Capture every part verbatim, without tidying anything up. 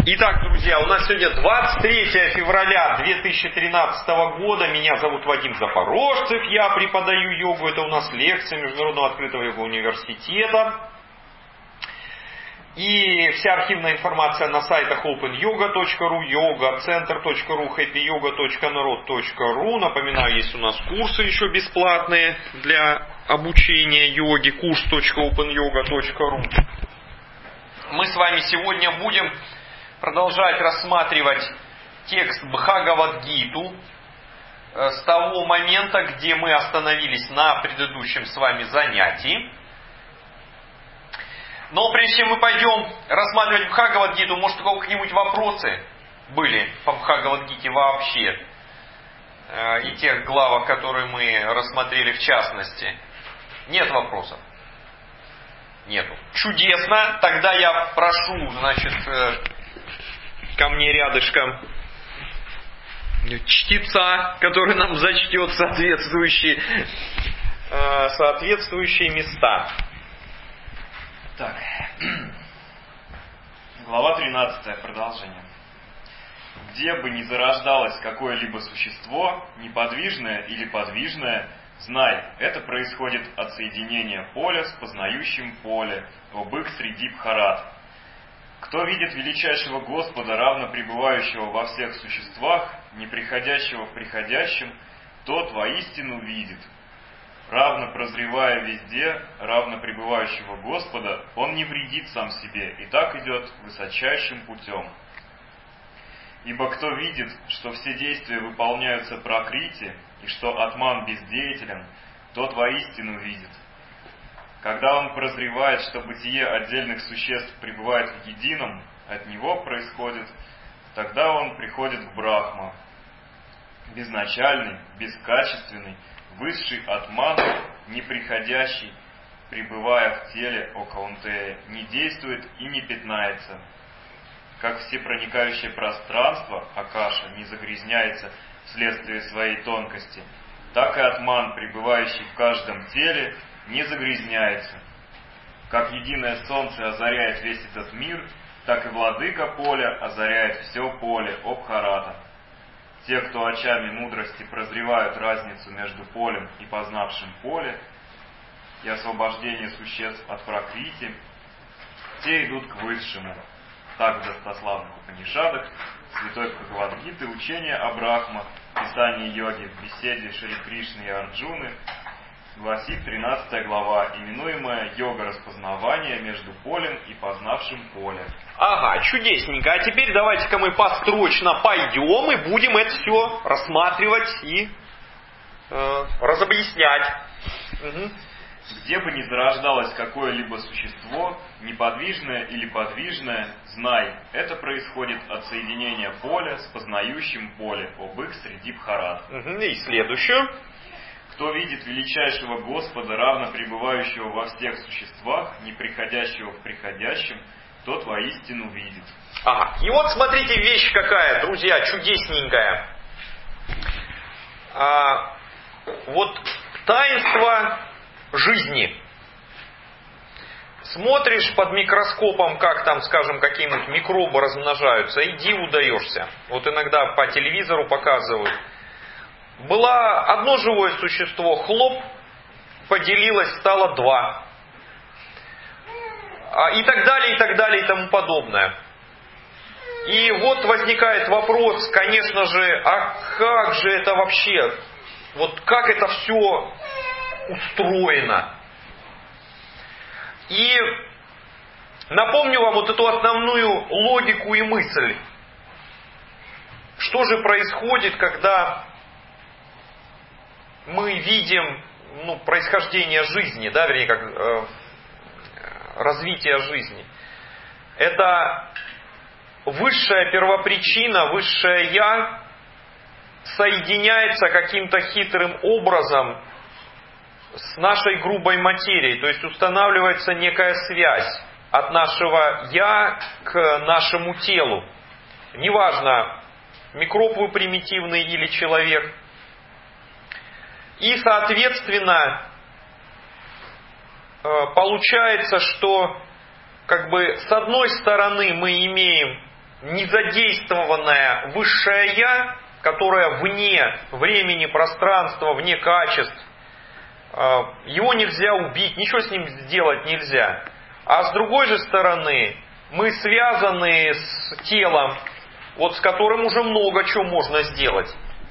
Итак, друзья, у нас сегодня двадцать третье февраля две тысячи тринадцатого года. Меня зовут Вадим Запорожцев. Я преподаю йогу. Это у нас лекция Международного открытого йога университета. И вся архивная информация на сайтах open yoga точка ру, yoga center точка ру, happy yoga точка народ точка ру. Напоминаю, есть у нас курсы еще бесплатные для обучения йоги. курс точка open yoga точка ру. Мы с вами сегодня будем продолжать рассматривать текст Бхагавад-гиту с того момента, где мы остановились на предыдущем с вами занятии. Но прежде чем мы пойдем рассматривать Бхагавад-гиту, может, у кого какие-нибудь вопросы были по Бхагавад-гите вообще? И тех главах, которые мы рассмотрели в частности. Нет вопросов? Нету. Чудесно. Тогда я прошу, значит, ко мне рядышком чтеца, который нам зачтет соответствующие, соответствующие места. Так, глава тринадцатая, продолжение. Где бы ни зарождалось какое-либо существо, неподвижное или подвижное, знай, это происходит от соединения поля с познающим поле, о бык среди бхарат. Кто видит величайшего Господа, равно пребывающего во всех существах, не приходящего в приходящем, тот воистину видит. Равно прозревая везде, равно пребывающего Господа, он не вредит сам себе, и так идет высочайшим путем. Ибо кто видит, что все действия выполняются пракрити, и что атман бездеятелен, тот воистину видит. Когда он прозревает, что бытие отдельных существ пребывает в едином, от него происходит, тогда он приходит к Брахма. Безначальный, бескачественный, высший атман, неприходящий, пребывая в теле о Каунтея, не действует и не пятнается. Как всепроникающее пространство, Акаша, не загрязняется вследствие своей тонкости, так и атман, пребывающий в каждом теле, не загрязняется. Как единое солнце озаряет весь этот мир, так и владыка поля озаряет все поле, о Бхарата. Те, кто очами мудрости прозревают разницу между полем и познавшим поле, и освобождение существ от пракрити, те идут к высшему. Так в достославных Упанишадах, святой Бхагавад-гиты, учение о Брахма, писание йоги в беседе Шри Кришны и Арджуны, гласит тринадцатая глава, именуемая йога распознавания между полем и познавшим поле. Ага, чудесненько. А теперь давайте-ка мы построчно пойдем и будем это все рассматривать и э, разобъяснять. Угу. Где бы ни зарождалось какое-либо существо, неподвижное или подвижное, знай, это происходит от соединения поля с познающим поле, о бык среди бхарат. Угу. И следующую. Кто видит величайшего Господа, равно пребывающего во всех существах, не приходящего в приходящем, тот воистину видит. Ага. И вот смотрите, вещь какая, друзья, чудесненькая. А, вот таинство жизни. Смотришь под микроскопом, как там, скажем, какие-нибудь микробы размножаются, и диву даешься. Вот иногда по телевизору показывают. Было одно живое существо, хлоп, поделилось, стало два. И так далее, и так далее, и тому подобное. И вот возникает вопрос, конечно же, а как же это вообще, вот как это все устроено? И напомню вам вот эту основную логику и мысль. Что же происходит, когда мы видим ну, происхождение жизни, да, вернее, как э, развитие жизни. Это высшая первопричина, высшее Я соединяется каким-то хитрым образом с нашей грубой материей. То есть устанавливается некая связь от нашего Я к нашему телу. Неважно, микроб вы примитивный или человек. И, соответственно, получается, что как бы с одной стороны мы имеем незадействованное высшее Я, которое вне времени, пространства, вне качеств. Его нельзя убить, ничего с ним сделать нельзя. А с другой же стороны, мы связаны с телом, вот с которым уже много чего можно сделать.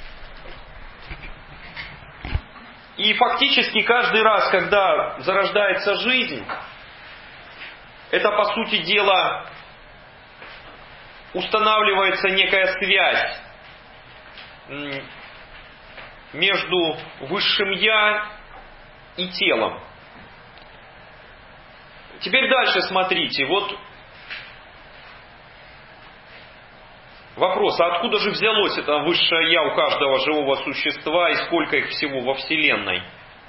И фактически каждый раз, когда зарождается жизнь, это, по сути дела, устанавливается некая связь между высшим Я и телом. Теперь дальше смотрите. Вот вопрос, а откуда же взялось это высшее Я у каждого живого существа и сколько их всего во Вселенной?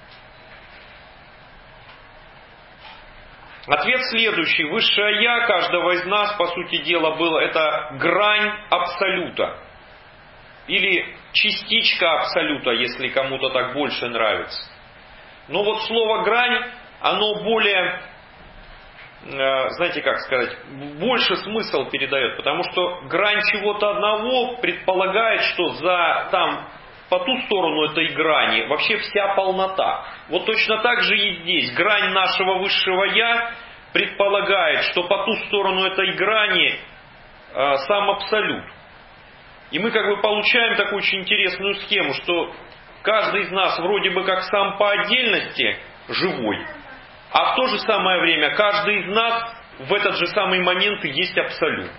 Ответ следующий. Высшее Я каждого из нас, по сути дела, было это грань Абсолюта. Или частичка Абсолюта, если кому-то так больше нравится. Но вот слово «грань», оно более, знаете, как сказать, больше смысл передает. Потому что грань чего-то одного предполагает, что за там, по ту сторону этой грани вообще вся полнота. Вот точно так же и здесь. Грань нашего высшего Я предполагает, что по ту сторону этой грани э, сам Абсолют. И мы как бы получаем такую очень интересную схему, что каждый из нас вроде бы как сам по отдельности живой, а в то же самое время каждый из нас в этот же самый момент и есть Абсолют.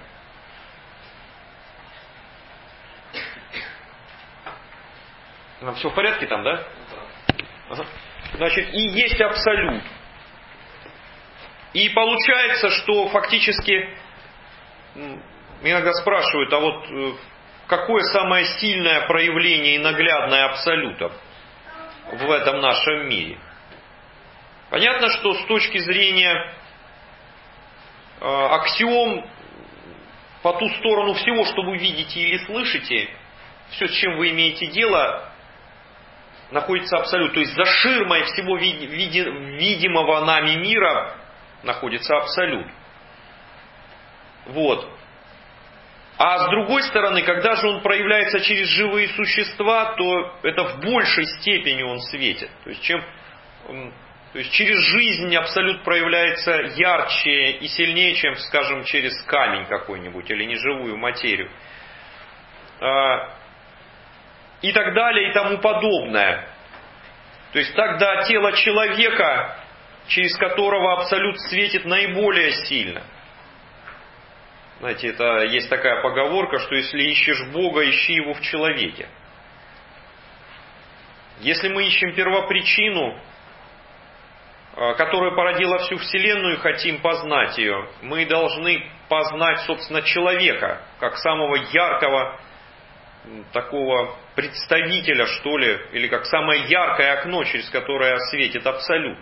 Все в порядке там, да? Ага. Значит, и есть Абсолют. И получается, что фактически, иногда спрашивают, а вот какое самое сильное проявление и наглядное Абсолюта в этом нашем мире? Понятно, что с точки зрения э, аксиом, по ту сторону всего, что вы видите или слышите, все, с чем вы имеете дело, находится Абсолют. То есть за ширмой всего види, види, видимого нами мира находится Абсолют. Вот. А с другой стороны, когда же он проявляется через живые существа, то это в большей степени он светит. То есть, чем, то есть через жизнь Абсолют проявляется ярче и сильнее, чем, скажем, через камень какой-нибудь или неживую материю. И так далее и тому подобное. То есть тогда тело человека, через которого Абсолют светит наиболее сильно. Знаете, это есть такая поговорка, что если ищешь Бога, ищи Его в человеке. Если мы ищем первопричину, которая породила всю Вселенную, и хотим познать ее, мы должны познать, собственно, человека, как самого яркого такого представителя, что ли, или как самое яркое окно, через которое светит Абсолют.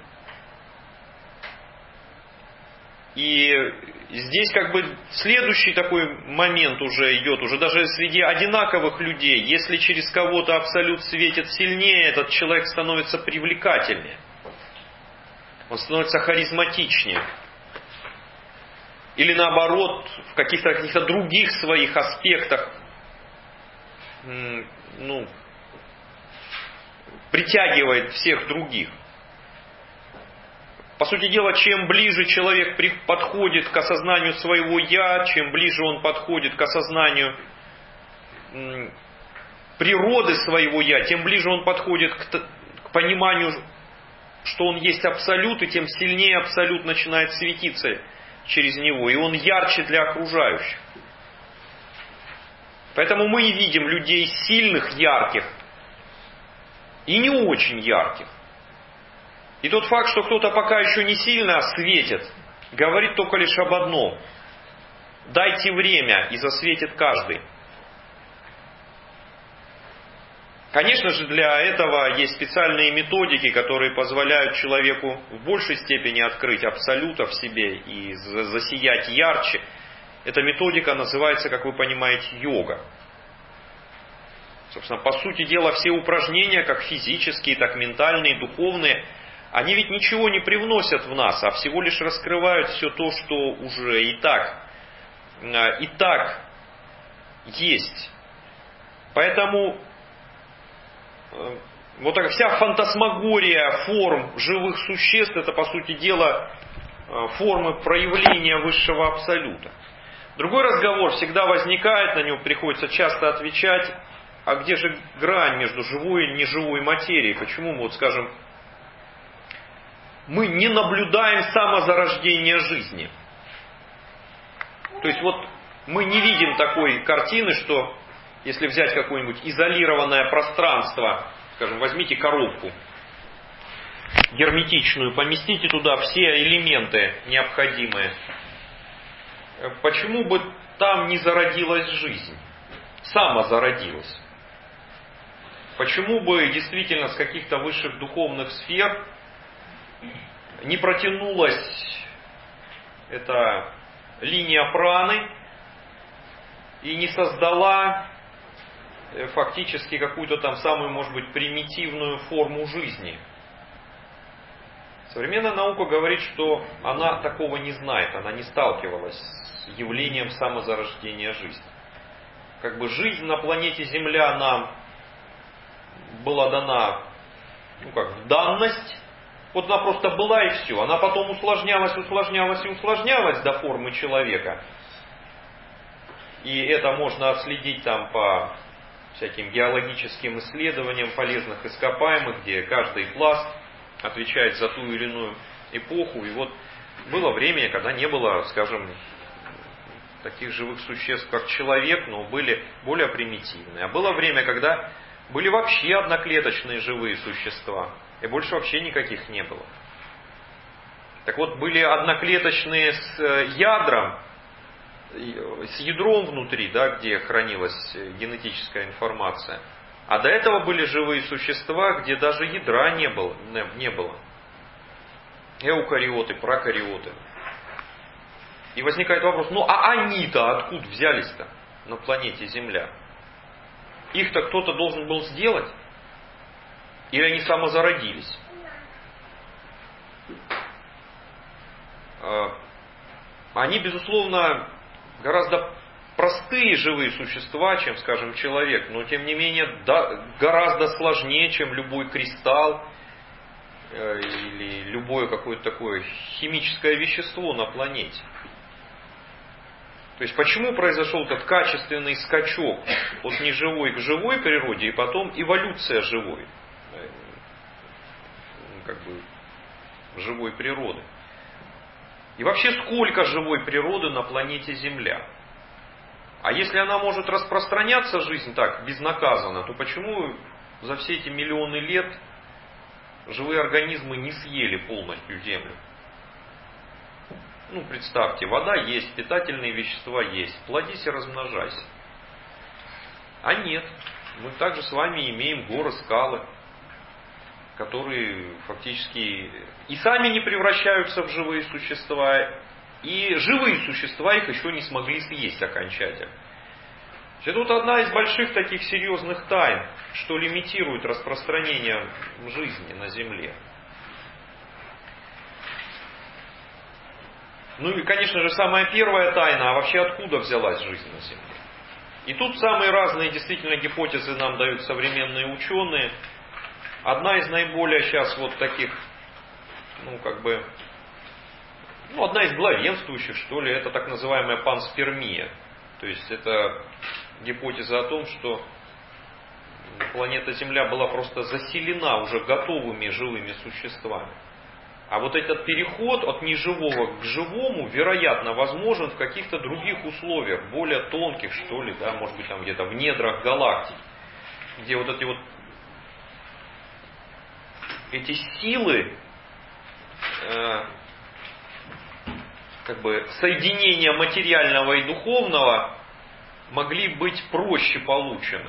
И здесь как бы следующий такой момент уже идет, уже даже среди одинаковых людей. Если через кого-то Абсолют светит сильнее, этот человек становится привлекательнее. Он становится харизматичнее. Или наоборот, в каких-то, каких-то других своих аспектах ну, притягивает всех других. По сути дела, чем ближе человек подходит к осознанию своего «я», чем ближе он подходит к осознанию природы своего «я», тем ближе он подходит к, к пониманию, что он есть Абсолют, и тем сильнее Абсолют начинает светиться через него, и он ярче для окружающих. Поэтому мы и видим людей сильных, ярких, и не очень ярких. И тот факт, что кто-то пока еще не сильно светит, говорит только лишь об одном. Дайте время, и засветит каждый. Конечно же, для этого есть специальные методики, которые позволяют человеку в большей степени открыть Абсолюта в себе и засиять ярче. Эта методика называется, как вы понимаете, йога. Собственно, по сути дела, все упражнения, как физические, так ментальные, духовные, они ведь ничего не привносят в нас, а всего лишь раскрывают все то, что уже и так, и так есть. Поэтому э, вот такая вся фантасмагория форм живых существ, это, по сути дела, э, формы проявления высшего абсолюта. Другой разговор всегда возникает, на него приходится часто отвечать, а где же грань между живой и неживой материей? Почему мы, вот скажем, мы не наблюдаем самозарождение жизни? То есть вот мы не видим такой картины, что если взять какое-нибудь изолированное пространство, скажем, возьмите коробку герметичную, поместите туда все элементы необходимые. Почему бы там не зародилась жизнь? Самозародилась. Почему бы действительно с каких-то высших духовных сфер не протянулась эта линия праны и не создала фактически какую-то там самую, может быть, примитивную форму жизни? Современная наука говорит, что она такого не знает, она не сталкивалась с явлением самозарождения жизни. Как бы жизнь на планете Земля нам была дана, ну как, в данность. Вот она просто была и все. Она потом усложнялась, усложнялась и усложнялась до формы человека. И это можно отследить там по всяким геологическим исследованиям полезных ископаемых, где каждый пласт отвечает за ту или иную эпоху. И вот было время, когда не было, скажем, таких живых существ, как человек, но были более примитивные. А было время, когда были вообще одноклеточные живые существа, и больше вообще никаких не было. Так вот, были одноклеточные с ядром, с ядром внутри, да, где хранилась генетическая информация. А до этого были живые существа, где даже ядра не было. Не было. Эукариоты, прокариоты. И возникает вопрос, ну а они-то откуда взялись-то на планете Земля? Их-то кто-то должен был сделать? Или они самозародились? Они, безусловно, гораздо простые живые существа, чем, скажем, человек, но тем не менее да, гораздо сложнее, чем любой кристалл э, или любое какое-то такое химическое вещество на планете. То есть почему произошел этот качественный скачок от неживой к живой природе и потом эволюция живой, как бы живой природы? И вообще сколько живой природы на планете Земля? А если она может распространяться, жизнь так, безнаказанно, то почему за все эти миллионы лет живые организмы не съели полностью Землю? Ну, представьте, вода есть, питательные вещества есть, плодись и размножайся. А нет, мы также с вами имеем горы, скалы, которые фактически и сами не превращаются в живые существа, и живые существа их еще не смогли съесть окончательно. Это вот одна из больших таких серьезных тайн, что лимитирует распространение жизни на Земле. Ну и, конечно же, самая первая тайна, а вообще откуда взялась жизнь на Земле? И тут самые разные действительно гипотезы нам дают современные ученые. Одна из наиболее сейчас вот таких, ну как бы, ну одна из главенствующих, что ли, это так называемая панспермия. То есть это гипотеза о том, что планета Земля была просто заселена уже готовыми живыми существами. А вот этот переход от неживого к живому, вероятно, возможен в каких-то других условиях, более тонких, что ли, да, может быть, там где-то в недрах галактик, где вот эти вот эти силы, э, как бы соединения материального и духовного могли быть проще получены.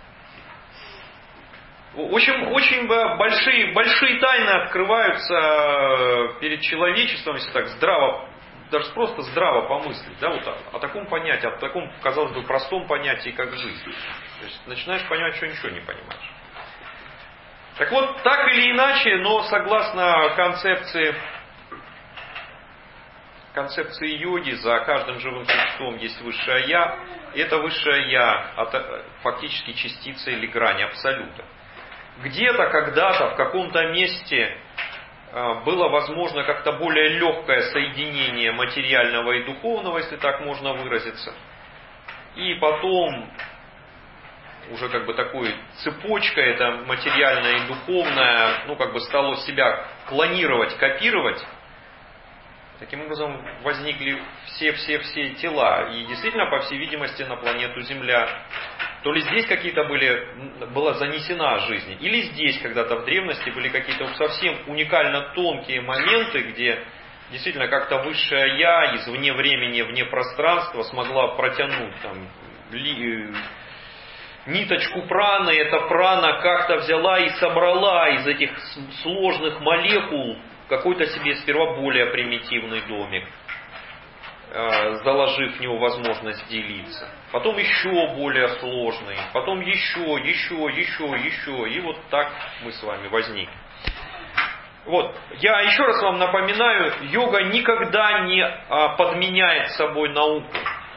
Очень, очень большие, большие тайны открываются перед человечеством, если так здраво, даже просто здраво помыслить, да, вот о, о таком понятии, о таком, казалось бы, простом понятии, как жизнь. То есть начинаешь понимать, что ничего не понимаешь. Так вот, так или иначе, но согласно концепции, концепции йоги за каждым живым существом есть высшее Я. И это высшее Я фактически частица или грань абсолюта. Где-то, когда-то, в каком-то месте было возможно как-то более легкое соединение материального и духовного, если так можно выразиться. И потом уже как бы такой цепочкой, это материальное и духовное, ну как бы стало себя клонировать, копировать. Таким образом возникли все-все-все тела. И действительно, по всей видимости, на планету Земля. То ли здесь какие-то были, была занесена жизнь, или здесь когда-то в древности были какие-то совсем уникально тонкие моменты, где действительно как-то высшее Я из вне времени, вне пространства смогла протянуть там, ли, ниточку праны, эта прана как-то взяла и собрала из этих сложных молекул какой-то себе сперва более примитивный домик, заложив в него возможность делиться. Потом еще более сложный, потом еще, еще, еще, еще. И вот так мы с вами возникли. Вот. Я еще раз вам напоминаю, йога никогда не подменяет собой науку.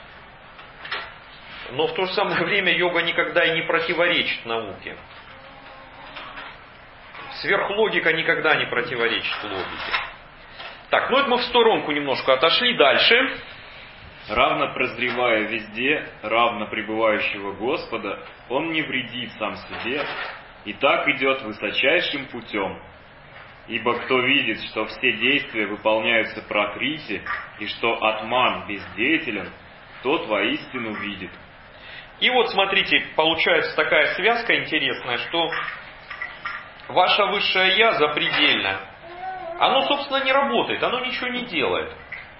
Но в то же самое время йога никогда и не противоречит науке. Сверхлогика никогда не противоречит логике. Так, ну это мы в сторонку немножко отошли. Дальше. Равно прозревая везде, равно пребывающего Господа, он не вредит сам себе, и так идет высочайшим путем. Ибо кто видит, что все действия выполняются пракрити, и что атман бездеятелен, тот воистину видит. И вот смотрите, получается такая связка интересная, что ваше высшее Я запредельно. Оно, собственно, не работает, оно ничего не делает.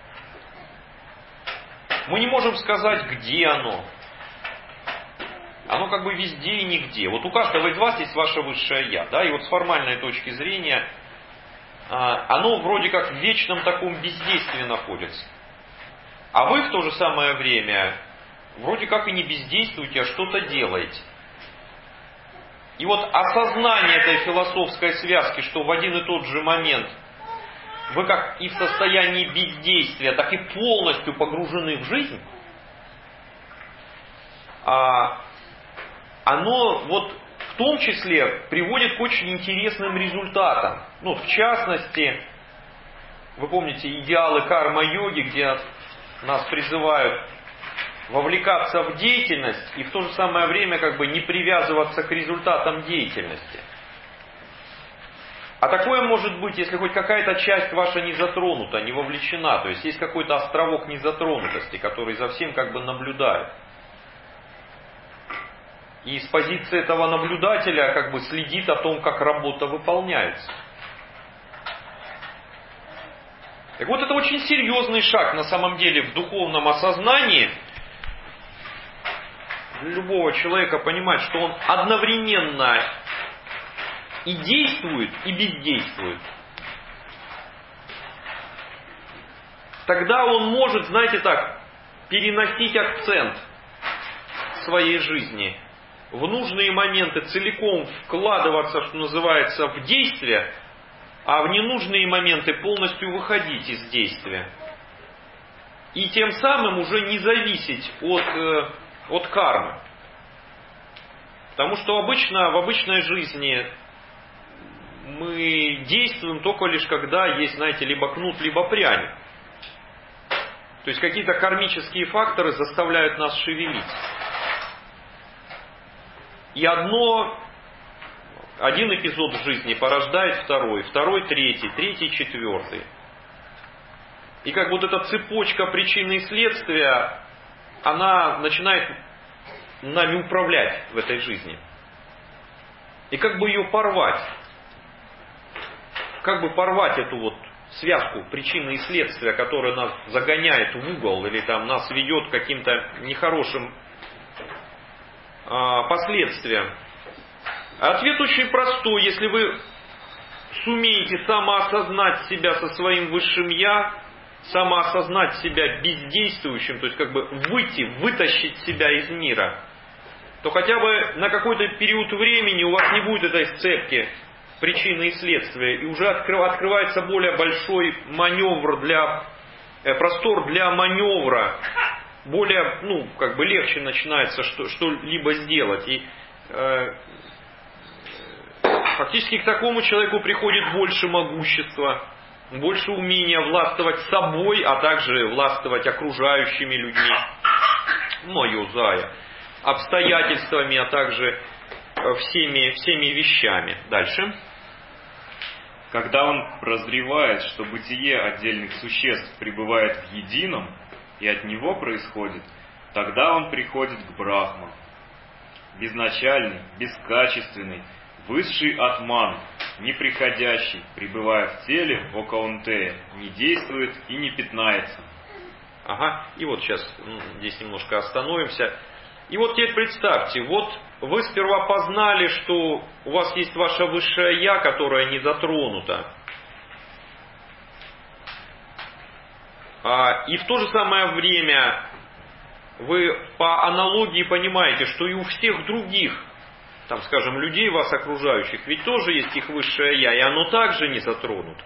Мы не можем сказать, где оно. Оно как бы везде и нигде. Вот у каждого из вас есть ваше высшее Я. Да? И вот с формальной точки зрения, оно вроде как в вечном таком бездействии находится. А вы в то же самое время вроде как и не бездействуете, а что-то делаете. И вот осознание этой философской связки, что в один и тот же момент вы как и в состоянии бездействия, так и полностью погружены в жизнь, оно вот в том числе приводит к очень интересным результатам. Ну, в частности, вы помните идеалы карма-йоги, где нас призывают вовлекаться в деятельность и в то же самое время как бы не привязываться к результатам деятельности. А такое может быть, если хоть какая-то часть ваша не затронута, не вовлечена, то есть есть какой-то островок незатронутости, который за всем как бы наблюдает. И с позиции этого наблюдателя как бы следит о том, как работа выполняется. Так вот, это очень серьезный шаг на самом деле в духовном осознании для любого человека понимать, что он одновременно и действует, и бездействует. Тогда он может, знаете так, переносить акцент своей жизни в нужные моменты, целиком вкладываться, что называется, в действие, а в ненужные моменты полностью выходить из действия. И тем самым уже не зависеть от, э, от кармы. Потому что обычно, в обычной жизни мы действуем только лишь когда есть, знаете, либо кнут, либо пряник. То есть какие-то кармические факторы заставляют нас шевелиться. И одно, один эпизод в жизни порождает второй, второй третий, третий четвертый. И как вот эта цепочка причины и следствия, она начинает нами управлять в этой жизни. И как бы ее порвать? Как бы порвать эту вот связку причины и следствия, которая нас загоняет в угол или там нас ведет к каким-то нехорошим а, последствиям? Ответ очень простой. Если вы сумеете самоосознать себя со своим высшим Я, самоосознать себя бездействующим, то есть как бы выйти, вытащить себя из мира, то хотя бы на какой-то период времени у вас не будет этой сцепки причины и следствия, и уже открывается более большой маневр для э, простор для маневра, более, ну, как бы легче начинается что, что-либо сделать. И э, фактически к такому человеку приходит больше могущества, больше умения властвовать собой, а также властвовать окружающими людьми, мое зая, обстоятельствами, а также всеми, всеми вещами. Дальше. Когда он прозревает, что бытие отдельных существ пребывает в едином, и от него происходит, тогда он приходит к Брахману. Безначальный, бескачественный, высший атман, неприходящий, пребывая в теле, о Каунтея, не действует и не пятнается. Ага, и вот сейчас здесь немножко остановимся. И вот теперь представьте, вот вы сперва познали, что у вас есть ваше высшее Я, которое не затронуто. И в то же самое время вы по аналогии понимаете, что и у всех других, там, скажем, людей вас окружающих, ведь тоже есть их высшее Я, и оно также не затронуто.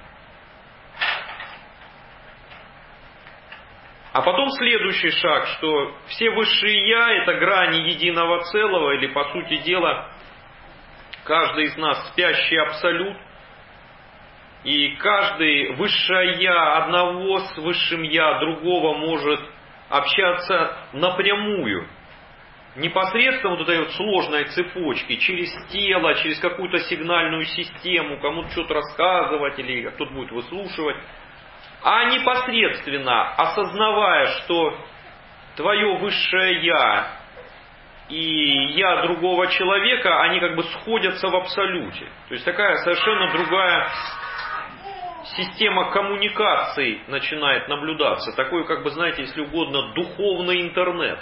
А потом следующий шаг, что все высшие Я — это грани единого целого, или, по сути дела, каждый из нас спящий абсолют, и каждый высшее Я одного с высшим Я другого может общаться напрямую, непосредственно вот этой вот сложной цепочки, через тело, через какую-то сигнальную систему, кому-то что-то рассказывать или кто-то будет выслушивать, а непосредственно осознавая, что твое высшее Я и Я другого человека, они как бы сходятся в абсолюте. То есть такая совершенно другая система коммуникаций начинает наблюдаться. Такой, как бы, знаете, если угодно, духовный интернет,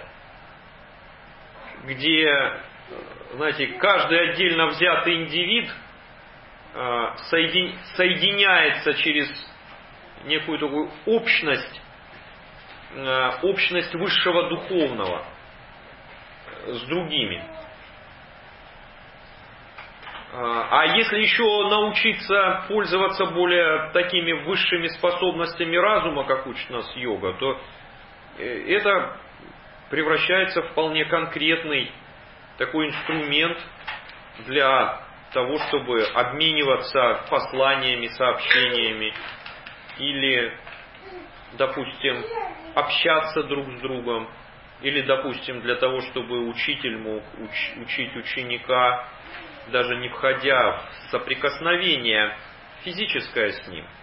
где, знаете, каждый отдельно взятый индивид соединяется через некую такую общность, общность высшего духовного с другими. А если еще научиться пользоваться более такими высшими способностями разума, как учит нас йога, то это превращается в вполне конкретный такой инструмент для того, чтобы обмениваться посланиями, сообщениями или, допустим, общаться друг с другом, или, допустим, для того, чтобы учитель мог уч- учить ученика, даже не входя в соприкосновение физическое с ним.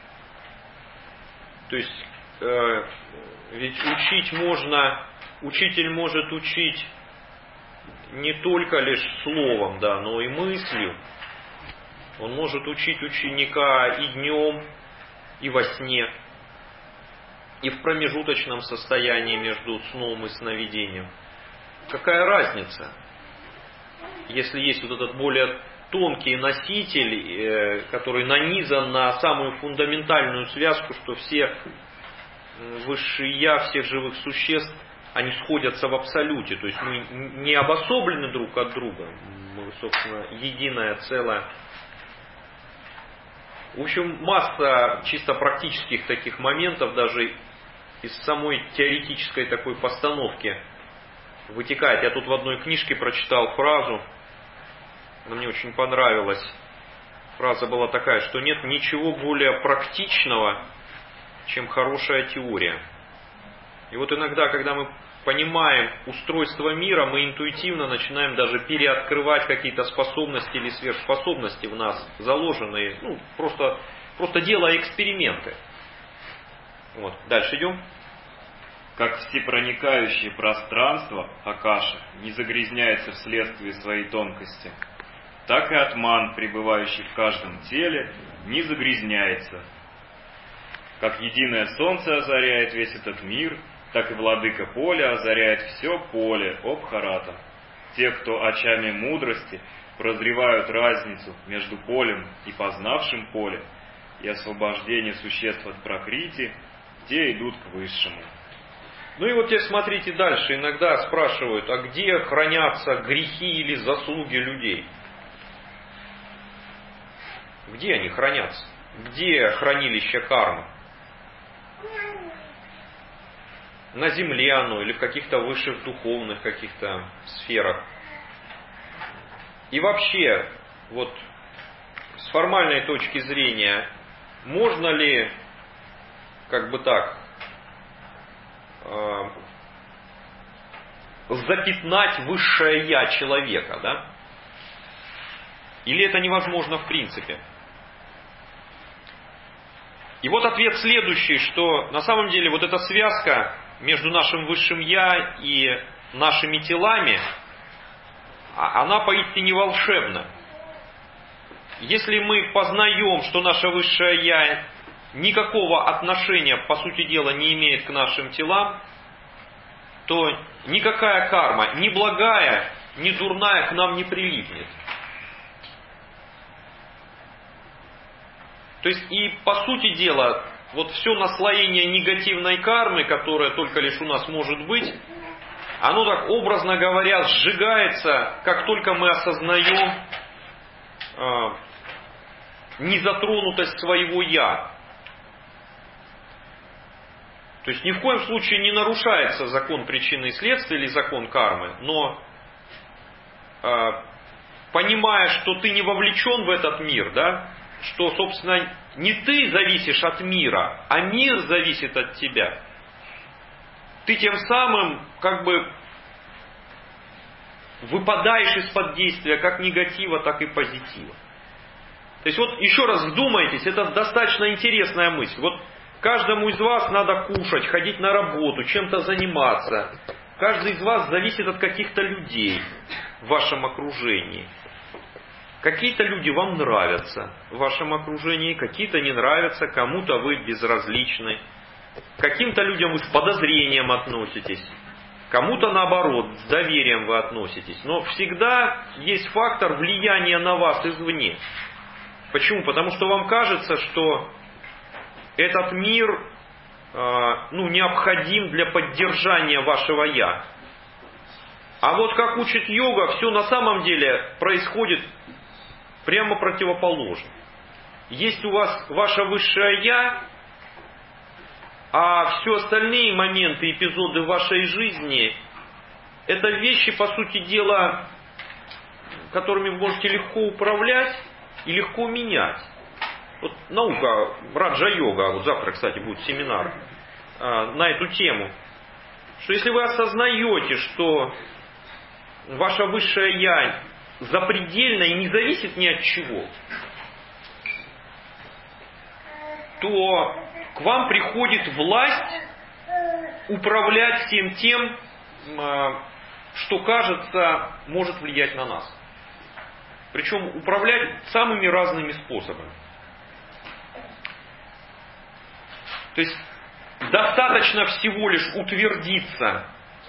То есть, э, ведь учить можно, учитель может учить не только лишь словом, да, но и мыслью. Он может учить ученика и днем, и во сне, и в промежуточном состоянии между сном и сновидением. Какая разница? Если есть вот этот более тонкий носитель, который нанизан на самую фундаментальную связку, что все высшие Я всех живых существ, они сходятся в абсолюте. То есть мы не обособлены друг от друга, мы, собственно, единое целое. В общем, масса чисто практических таких моментов, даже из самой теоретической такой постановки вытекает. Я тут в одной книжке прочитал фразу, она мне очень понравилась. Фраза была такая, что нет ничего более практичного, чем хорошая теория. И вот иногда, когда мы понимаем устройство мира, мы интуитивно начинаем даже переоткрывать какие-то способности или сверхспособности в нас, заложенные, ну, просто, просто делая эксперименты. Вот. Дальше идем. Как всепроникающее пространство, Акаша, не загрязняется вследствие своей тонкости, так и атман, пребывающий в каждом теле, не загрязняется. Как единое солнце озаряет весь этот мир, так и владыка поля озаряет все поле, о Бхарата. Те, кто очами мудрости прозревают разницу между полем и познавшим поле, и освобождение существ от пракрити, те идут к высшему. Ну и вот теперь смотрите дальше. Иногда спрашивают, а где хранятся грехи или заслуги людей? Где они хранятся? Где хранилище кармы? на земле оно или в каких-то высших духовных каких-то сферах. И вообще, вот с формальной точки зрения, можно ли, как бы так, э, запятнать высшее я человека, да? Или это невозможно в принципе? И вот ответ следующий, что на самом деле вот эта связка между нашим высшим я и нашими телами, она поистине волшебна. Если мы познаем, что наше высшее я никакого отношения, по сути дела, не имеет к нашим телам, то никакая карма, ни благая, ни дурная к нам не прилипнет. То есть и по сути дела, вот все наслоение негативной кармы, которое только лишь у нас может быть, оно так, образно говоря, сжигается, как только мы осознаем э, незатронутость своего «я». То есть ни в коем случае не нарушается закон причины и следствия или закон кармы, но э, понимая, что ты не вовлечен в этот мир, да, что, собственно, не ты зависишь от мира, а мир зависит от тебя, ты тем самым как бы выпадаешь из-под действия как негатива, так и позитива. То есть вот еще раз вдумайтесь, это достаточно интересная мысль. Вот каждому из вас надо кушать, ходить на работу, чем-то заниматься. Каждый из вас зависит от каких-то людей в вашем окружении. Какие-то люди вам нравятся в вашем окружении, какие-то не нравятся, кому-то вы безразличны. К каким-то людям вы с подозрением относитесь, кому-то наоборот, с доверием вы относитесь. Но всегда есть фактор влияния на вас извне. Почему? Потому что вам кажется, что этот мир э, ну, необходим для поддержания вашего «я». А вот как учит йога, все на самом деле происходит прямо противоположно. Есть у вас ваше высшее «я», а все остальные моменты, эпизоды вашей жизни, это вещи, по сути дела, которыми вы можете легко управлять и легко менять. Вот наука раджа-йога, вот завтра, кстати, будет семинар а, на эту тему, что если вы осознаете, что ваше высшее «я» запредельно и не зависит ни от чего, то к вам приходит власть управлять всем тем, что, кажется, может влиять на нас. Причем управлять самыми разными способами. То есть достаточно всего лишь утвердиться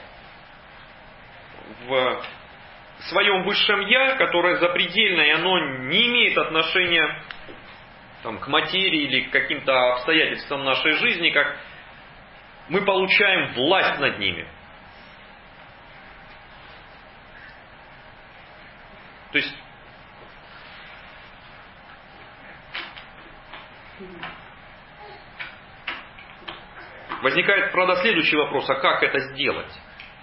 в своем высшем «я», которое запредельно, и оно не имеет отношения там, к материи или к каким-то обстоятельствам нашей жизни, как мы получаем власть над ними. То есть возникает, правда, следующий вопрос, а как это сделать?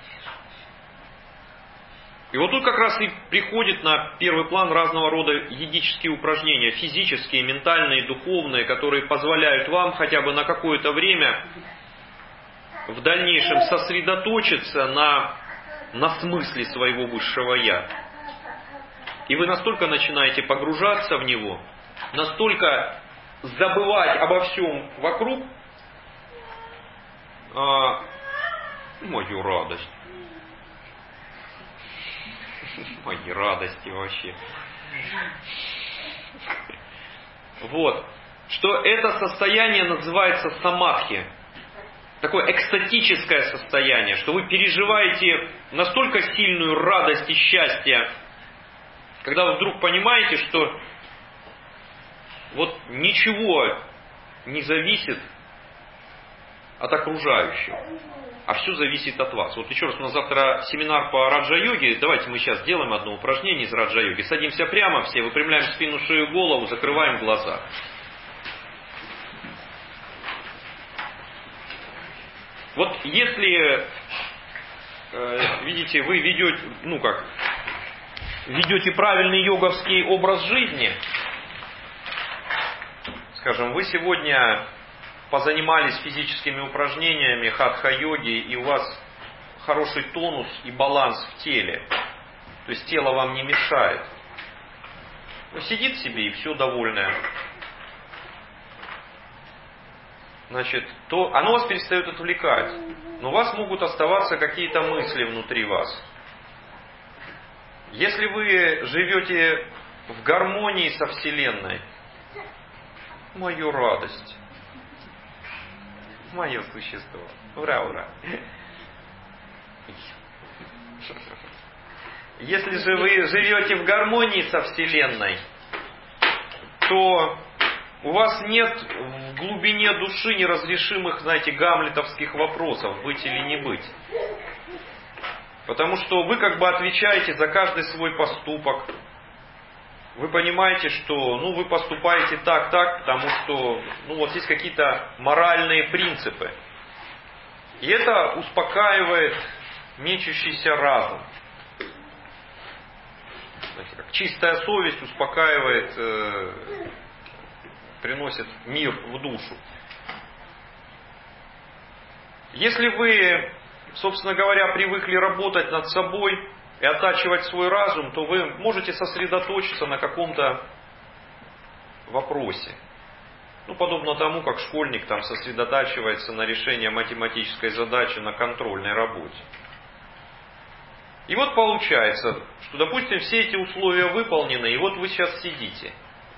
И вот тут как раз и приходит на первый план разного рода йогические упражнения, физические, ментальные, духовные, которые позволяют вам хотя бы на какое-то время в дальнейшем сосредоточиться на, на смысле своего высшего «я». И вы настолько начинаете погружаться в него, настолько забывать обо всем вокруг, а, мою радость. Мои радости вообще. Вот. Что это состояние называется самадхи. Такое экстатическое состояние, что вы переживаете настолько сильную радость и счастье, когда вы вдруг понимаете, что вот ничего не зависит от окружающего, а все зависит от вас. Вот еще раз, у нас завтра семинар по раджа-йоге. Давайте мы сейчас сделаем одно упражнение из раджа-йоги. Садимся прямо все, выпрямляем спину, шею, голову, закрываем глаза. Вот если, э, видите, вы ведете, ну как, ведете правильный йоговский образ жизни, скажем, вы сегодня позанимались физическими упражнениями, хатха-йоги, и у вас хороший тонус и баланс в теле, то есть тело вам не мешает. Ну, сидит себе и все довольное. Значит, то оно вас перестает отвлекать. Но у вас могут оставаться какие-то мысли внутри вас. Если вы живете в гармонии со Вселенной, мою радость, мое существо, ура, ура. Если же вы живете в гармонии со Вселенной, то у вас нет в глубине души неразрешимых, знаете, гамлетовских вопросов, быть или не быть. Потому что вы как бы отвечаете за каждый свой поступок. Вы понимаете, что ну, вы поступаете так, так, потому что ну, вот есть какие-то моральные принципы. И это успокаивает мечущийся разум. Знаете, как чистая совесть успокаивает, э, приносит мир в душу. Если вы, собственно говоря, привыкли работать над собой и оттачивать свой разум, то вы можете сосредоточиться на каком-то вопросе. Ну, подобно тому, как школьник там сосредотачивается на решении математической задачи на контрольной работе. И вот получается, что, допустим, все эти условия выполнены, и вот вы сейчас сидите.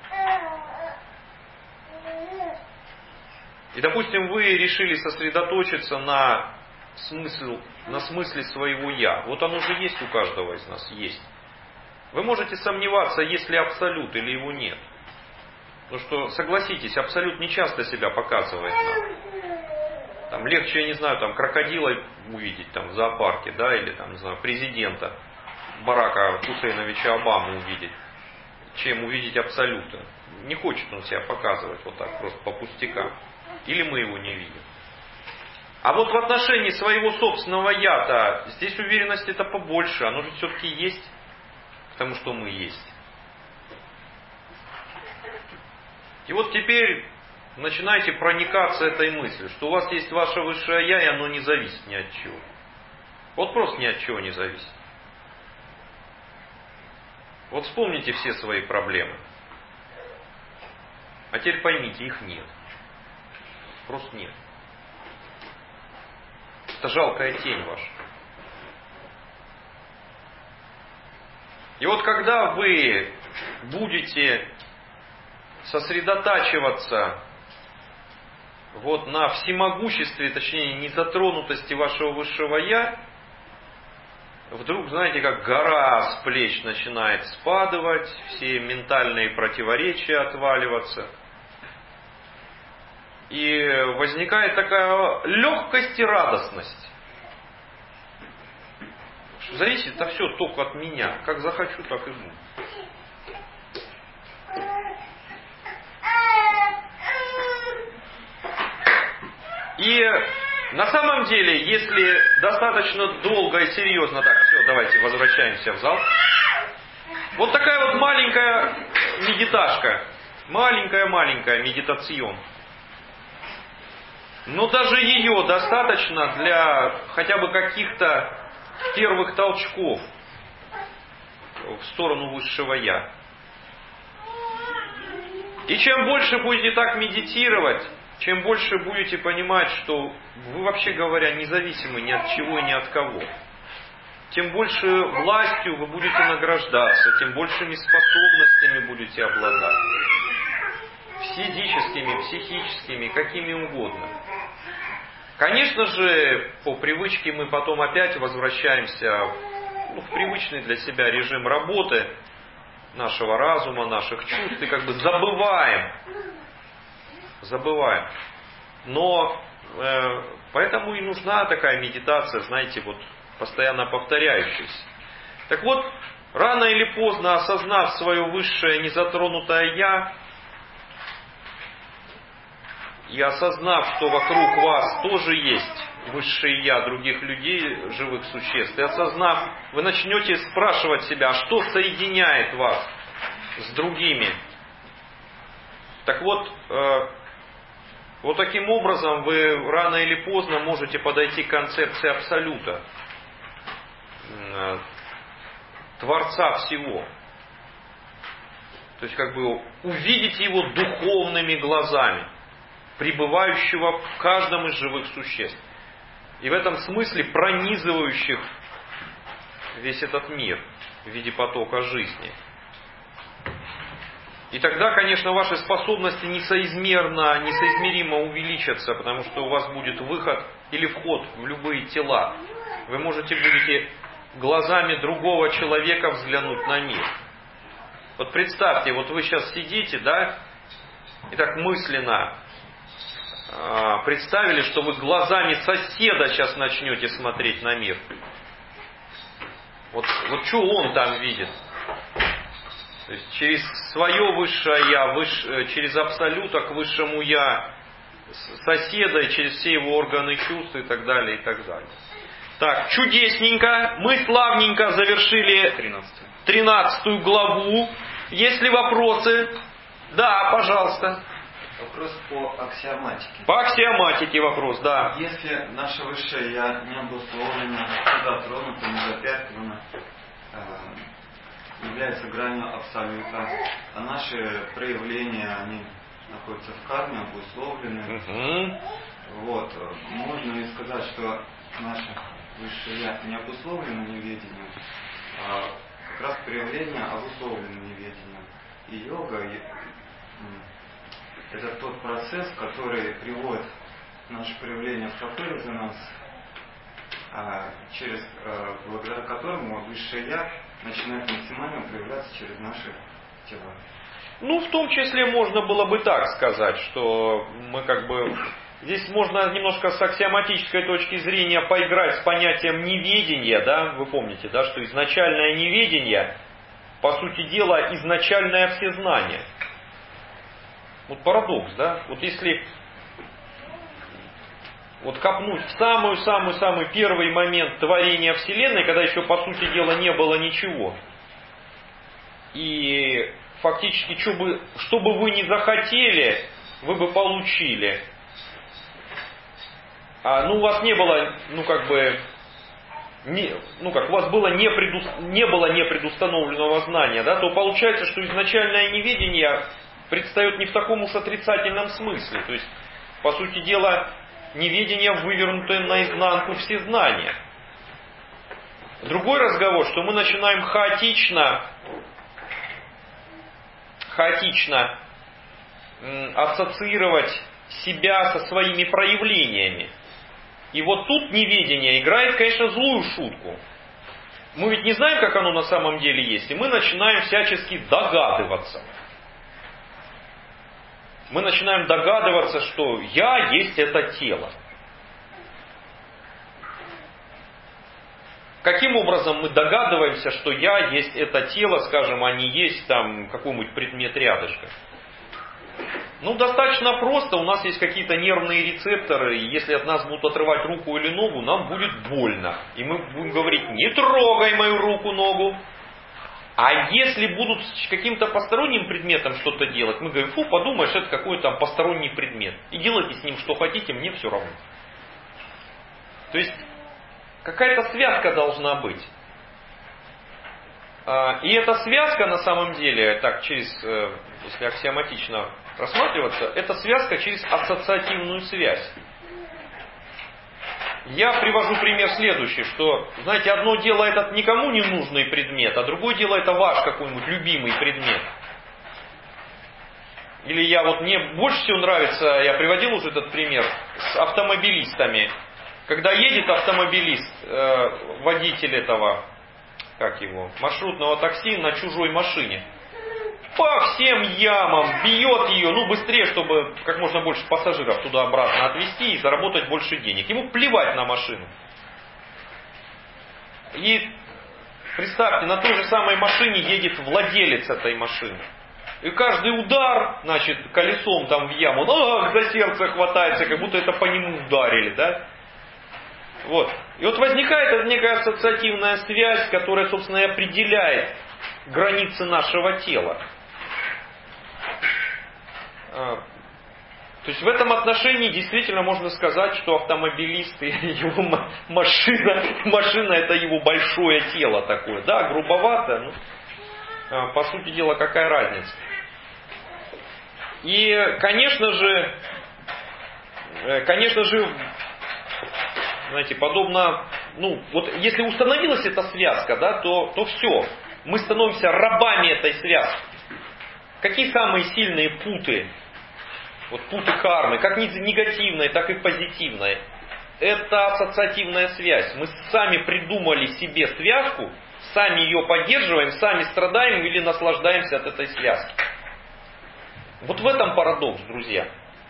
И, допустим, вы решили сосредоточиться на, смысл, на смысле своего «я». Вот оно же есть у каждого из нас, есть. Вы можете сомневаться, есть ли абсолют или его нет. Потому что, согласитесь, абсолют не часто себя показывает нам. Там легче, я не знаю, там крокодила увидеть там, в зоопарке, да, или там, не знаю, президента Барака Хусейновича Обаму увидеть, чем увидеть абсолюта. Не хочет он себя показывать вот так, просто по пустякам. Или мы его не видим. А вот в отношении своего собственного я-то, здесь уверенности-то побольше, оно же все-таки есть, потому что мы есть. И вот теперь начинайте проникаться этой мыслью, что у вас есть ваше высшее я, и оно не зависит ни от чего. Вот просто ни от чего не зависит. Вот вспомните все свои проблемы. А теперь поймите, их нет. Просто нет. Это жалкая тень ваша. И вот когда вы будете сосредотачиваться вот на всемогуществе, точнее незатронутости вашего высшего я, вдруг, знаете, как гора с плеч начинает спадывать, все ментальные противоречия отваливаться. И возникает такая легкость и радостность. Зависит это все только от меня. Как захочу, так и буду. И на самом деле, если достаточно долго и серьезно, так, все, давайте возвращаемся в зал. Вот такая вот маленькая медиташка. Маленькая-маленькая медитацион. Но даже ее достаточно для хотя бы каких-то первых толчков в сторону высшего я. И чем больше будете так медитировать, чем больше будете понимать, что вы, вообще говоря, независимы ни от чего и ни от кого, тем больше властью вы будете награждаться, тем большими способностями будете обладать. Физическими, психическими, какими угодно. Конечно же, по привычке мы потом опять возвращаемся ну, в привычный для себя режим работы нашего разума, наших чувств, и как бы забываем. Забываем. Но э, поэтому и нужна такая медитация, знаете, вот постоянно повторяющаяся. Так вот, рано или поздно, осознав свое высшее незатронутое я, и осознав, что вокруг вас тоже есть высшее я других людей, живых существ, и осознав, вы начнете спрашивать себя, что соединяет вас с другими. Так вот, вот таким образом вы рано или поздно можете подойти к концепции Абсолюта, Творца всего. То есть как бы увидеть его духовными глазами, пребывающего в каждом из живых существ. И в этом смысле пронизывающих весь этот мир в виде потока жизни. И тогда, конечно, ваши способности несоизмерно, несоизмеримо увеличатся, потому что у вас будет выход или вход в любые тела. Вы можете будете глазами другого человека взглянуть на мир. Вот представьте, вот вы сейчас сидите, да, и так мысленно э, представили, что вы глазами соседа сейчас начнете смотреть на мир. Вот, вот что он там видит? То есть через свое высшее я, выш, через абсолюта к высшему я соседа, и через все его органы чувств и так далее, и так далее. Так, чудесненько. Мы славненько завершили тринадцатую главу. Есть ли вопросы? Да, пожалуйста. Вопрос по аксиоматике. По аксиоматике вопрос, да. Если наше высшее я не обусловлено, не затронуто, не запятнано, э, является гранью абсолюта, а наши проявления, они находятся в карме, обусловлены. Угу. Вот. Можно ли сказать, что наше высшее я не обусловлено неведением, а как раз проявление обусловлено неведением. И йога и, это тот процесс, который приводит наше проявление в такой резонанс, а, через, а, благодаря которому высшее я начинает максимально проявляться через наши тела. Ну, в том числе можно было бы так сказать, что мы как бы... Здесь можно немножко с аксиоматической точки зрения поиграть с понятием неведения, да, вы помните, да, что изначальное неведение, по сути дела, изначальное всезнание. Вот парадокс, да, вот если вот копнуть в самый-самый-самый первый момент творения Вселенной, когда еще, по сути дела, не было ничего, и фактически, что бы, что бы вы ни захотели, вы бы получили. А, ну, у вас не было, ну, как бы, не, ну, как, у вас было не, преду, не было непредустановленного знания, да, то получается, что изначальное неведение предстает не в таком уж отрицательном смысле. То есть, по сути дела, неведение вывернутое наизнанку всезнания. Другой разговор, что мы начинаем хаотично, хаотично м, ассоциировать себя со своими проявлениями. И вот тут неведение играет, конечно, злую шутку. Мы ведь не знаем, как оно на самом деле есть, и мы начинаем всячески догадываться. Мы начинаем догадываться, что я есть это тело. Каким образом мы догадываемся, что я есть это тело, скажем, а не есть там какой-нибудь предмет рядышком? Ну, достаточно просто. У нас есть какие-то нервные рецепторы, и если от нас будут отрывать руку или ногу, нам будет больно. И мы будем говорить: не трогай мою руку, ногу. А если будут с каким-то посторонним предметом что-то делать, мы говорим: фу, подумаешь, это какой-то там посторонний предмет. И делайте с ним что хотите, мне все равно. То есть, какая-то связка должна быть. И эта связка на самом деле, так через, если аксиоматично рассматриваться, это связка через ассоциативную связь. Я привожу пример следующий, что, знаете, одно дело этот никому не нужный предмет, а другое дело это ваш какой-нибудь любимый предмет. Или я вот, мне больше всего нравится, я приводил уже этот пример, с автомобилистами. Когда едет автомобилист, э, водитель этого, как его, маршрутного такси на чужой машине, по всем ямам бьет ее, ну быстрее, чтобы как можно больше пассажиров туда-обратно отвезти и заработать больше денег. Ему плевать на машину. И представьте, на той же самой машине едет владелец этой машины. И каждый удар, значит, колесом там в яму, ах, за сердце хватается, как будто это по нему ударили, да? Вот. И вот возникает эта некая ассоциативная связь, которая, собственно, и определяет границы нашего тела. То есть в этом отношении действительно можно сказать, что автомобилист и его машина, машина это его большое тело такое. Да, грубовато, но по сути дела какая разница. И, конечно же, конечно же, знаете, подобно, ну, вот если установилась эта связка, да, то, то все, мы становимся рабами этой связки. Какие самые сильные путы? Вот путы кармы, как негативные, так и позитивные. Это ассоциативная связь. Мы сами придумали себе связку, сами ее поддерживаем, сами страдаем или наслаждаемся от этой связки. Вот в этом парадокс, друзья.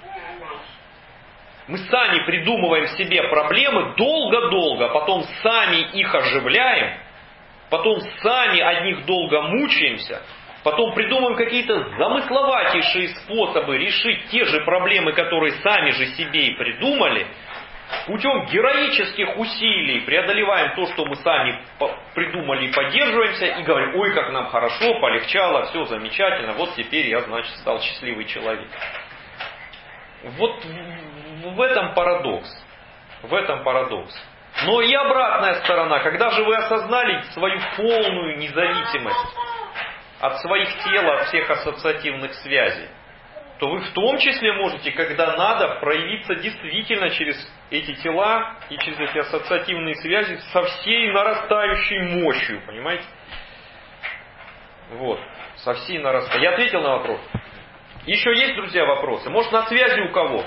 Мы сами придумываем себе проблемы долго-долго, потом сами их оживляем, потом сами от них долго мучаемся, потом придумываем какие-то замысловатейшие способы решить те же проблемы, которые сами же себе и придумали, путем героических усилий преодолеваем то, что мы сами придумали и поддерживаемся, и говорим, ой, как нам хорошо, полегчало, все замечательно, вот теперь я, значит, стал счастливый человек. Вот в этом парадокс. В этом парадокс. Но и обратная сторона, когда же вы осознали свою полную независимость от своих тел, от всех ассоциативных связей, то вы в том числе можете, когда надо, проявиться действительно через эти тела и через эти ассоциативные связи со всей нарастающей мощью, понимаете? Вот, со всей нарастающей. Я ответил на вопрос? Еще есть, друзья, вопросы? Может, на связи у кого?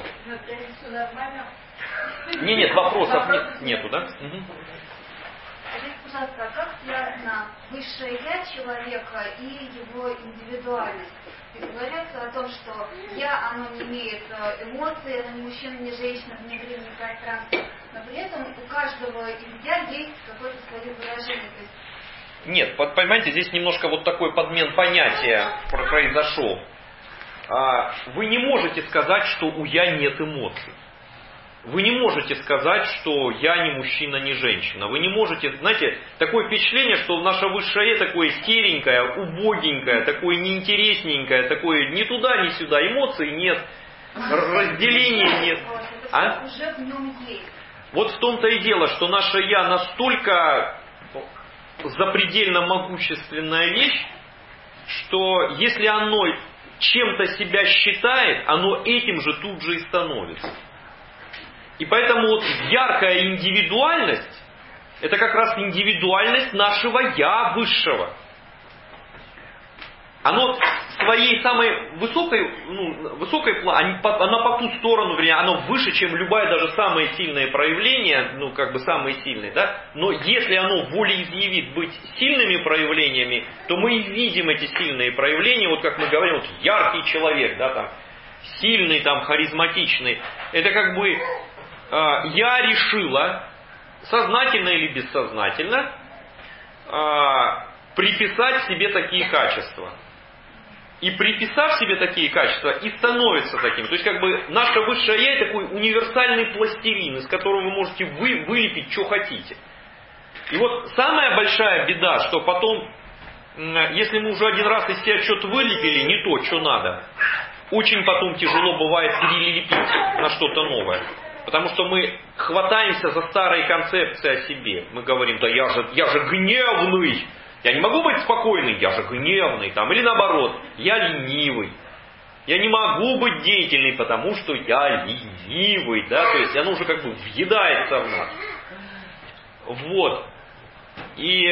Не, нет, вопросов нет, нету, да? Угу. Скажите, пожалуйста, а как связано высшее я человека и его индивидуальность? Ведь говорится о том, что я, оно не имеет эмоций, оно не мужчина, не женщина, не время, не пространство, но при этом у каждого из я есть какое-то свое выражение. То есть... Нет, понимаете, здесь немножко вот такой подмен понятия произошел. Вы не можете сказать, что у я нет эмоций. Вы не можете сказать, что я не мужчина, не женщина. Вы не можете, знаете, такое впечатление, что наше высшее я такое серенькое, убогенькое, такое неинтересненькое, такое ни туда, ни сюда. Эмоций нет, разделения нет. А? Уже в нем есть. Вот в том-то и дело, что наше я настолько запредельно могущественная вещь, что если оно чем-то себя считает, оно этим же тут же и становится. И поэтому вот яркая индивидуальность, это как раз индивидуальность нашего Я высшего. Оно своей самой высокой, ну, высокой, она по ту сторону, вернее, оно выше, чем любое даже самое сильное проявление, ну, как бы самые сильные, да. Но если оно волеизъявит быть сильными проявлениями, то мы и видим эти сильные проявления, вот как мы говорим, вот яркий человек, да, там, сильный, там, харизматичный. Это как бы э, я решила, сознательно или бессознательно, э, приписать себе такие качества. И приписав себе такие качества, и становится таким. То есть как бы наше высшее я такой универсальный пластилин, из которого вы можете вы, вылепить, что хотите. И вот самая большая беда, что потом, если мы уже один раз из себя что-то вылепили, не то, что надо, очень потом тяжело бывает перелепить на что-то новое. Потому что мы хватаемся за старые концепции о себе. Мы говорим, да я же, я же гневный. Я не могу быть спокойным, я же гневный, там, или наоборот, я ленивый. Я не могу быть деятельным, потому что я ленивый, да, то есть оно уже как бы въедается в нас. Вот. И,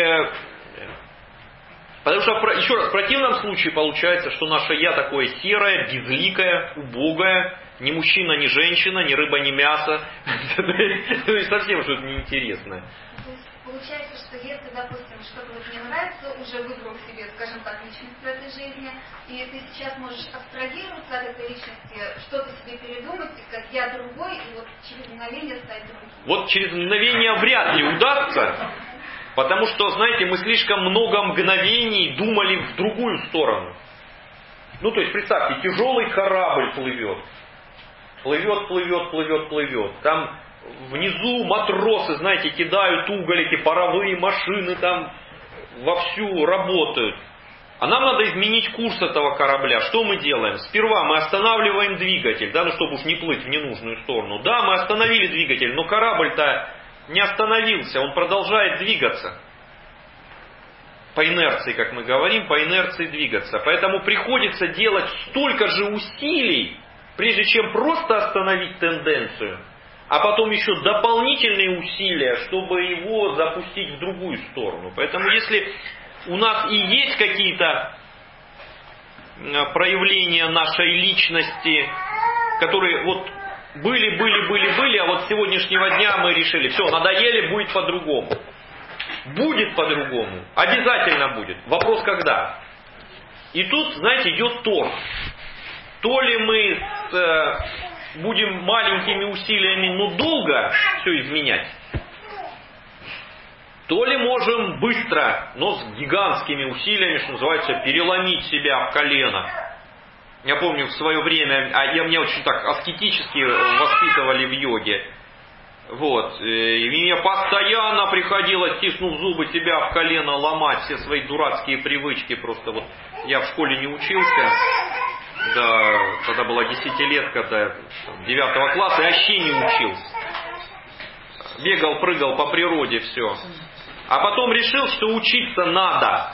потому что, еще раз, в противном случае получается, что наше я такое серое, безликое, убогое, ни мужчина, ни женщина, ни рыба, ни мясо. То есть совсем что-то неинтересное. Получается, что если, допустим, что-то вот не нравится, уже выбрал себе, скажем так, личность в этой жизни, и ты сейчас можешь абстрагироваться от этой личности, что-то себе передумать, и сказать, я другой, и вот через мгновение стать другим. Вот через мгновение вряд ли удастся, потому что, знаете, мы слишком много мгновений думали в другую сторону. Ну, то есть, представьте, тяжелый корабль плывет. Плывет, плывет, плывет, плывет. Там внизу матросы, знаете, кидают уголь, эти паровые машины там вовсю работают. А нам надо изменить курс этого корабля. Что мы делаем? Сперва мы останавливаем двигатель, да, ну чтобы уж не плыть в ненужную сторону. Да, мы остановили двигатель, но корабль-то не остановился, он продолжает двигаться. По инерции, как мы говорим, по инерции двигаться. Поэтому приходится делать столько же усилий, прежде чем просто остановить тенденцию, а потом еще дополнительные усилия, чтобы его запустить в другую сторону. Поэтому если у нас и есть какие-то проявления нашей личности, которые вот были, были, были, были, а вот с сегодняшнего дня мы решили, все, надоели, будет по-другому. Будет по-другому. Обязательно будет. Вопрос когда. И тут, знаете, идет торг. То ли мы с, э, будем маленькими усилиями, но долго все изменять, то ли можем быстро, но с гигантскими усилиями, что называется, переломить себя в колено. Я помню в свое время, а я, меня очень так аскетически воспитывали в йоге. Вот. И мне постоянно приходилось, стиснув зубы, себя в колено ломать, все свои дурацкие привычки. Просто вот я в школе не учился. Да, тогда была десятилетка, да, девятого класса, и вообще не учился. Бегал, прыгал по природе, все. А потом решил, что учиться надо.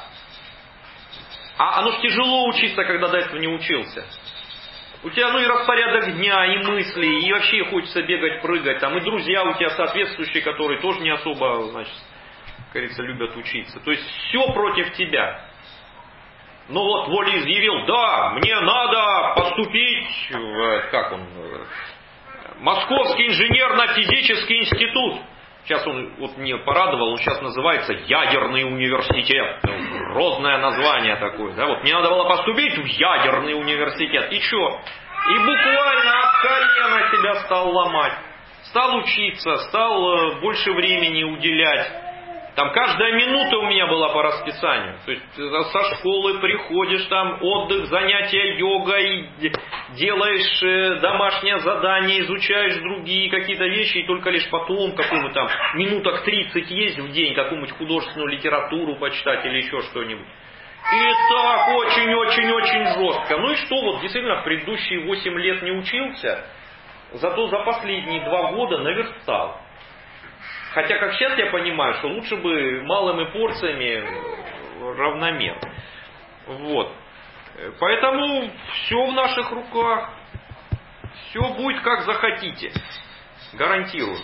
А оно ж тяжело учиться, когда до этого не учился. У тебя, ну, и распорядок дня, и мысли, и вообще хочется бегать, прыгать. Там и друзья у тебя соответствующие, которые тоже не особо, значит, как говорится, любят учиться. То есть все против тебя. Ну вот, волеизъявил, да, мне надо поступить в, как он, Московский инженерно-физический институт. Сейчас он вот мне порадовал, он сейчас называется Ядерный университет. Грозное название такое. Да? Вот мне надо было поступить в Ядерный университет. И что? И буквально от колена себя стал ломать. Стал учиться, стал больше времени уделять. Там каждая минута у меня была по расписанию. То есть со школы приходишь, там отдых, занятия йогой, делаешь домашнее задание, изучаешь другие какие-то вещи, и только лишь потом, какую-нибудь там минуток тридцать есть в день, какую-нибудь художественную литературу почитать или еще что-нибудь. И так очень-очень-очень жестко. Ну и что, вот действительно в предыдущие восемь лет не учился, зато за последние два года наверстал. Хотя, как сейчас я понимаю, что лучше бы малыми порциями равномерно. Вот. Поэтому все в наших руках. Все будет как захотите. Гарантирую.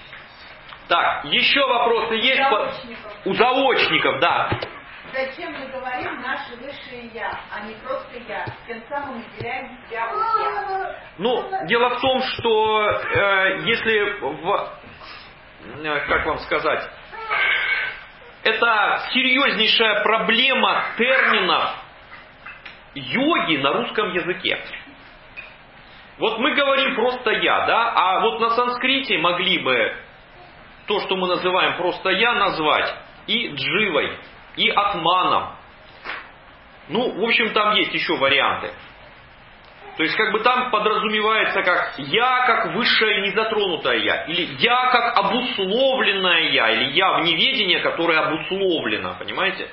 Так, еще вопросы есть? Заочников. У заочников, да. Зачем мы говорим наше высшее я, а не просто я? Тем самым выделяем себя от я. Ну, дело в том, что э, если в... как вам сказать, это серьезнейшая проблема терминов йоги на русском языке. Вот мы говорим просто я, да, а вот на санскрите могли бы то, что мы называем просто я, назвать и дживой, и атманом. Ну, в общем, там есть еще варианты. То есть, как бы там подразумевается как «я» как высшее незатронутое «я», или «я» как обусловленное «я», или «я» в неведении, которое обусловлено, понимаете?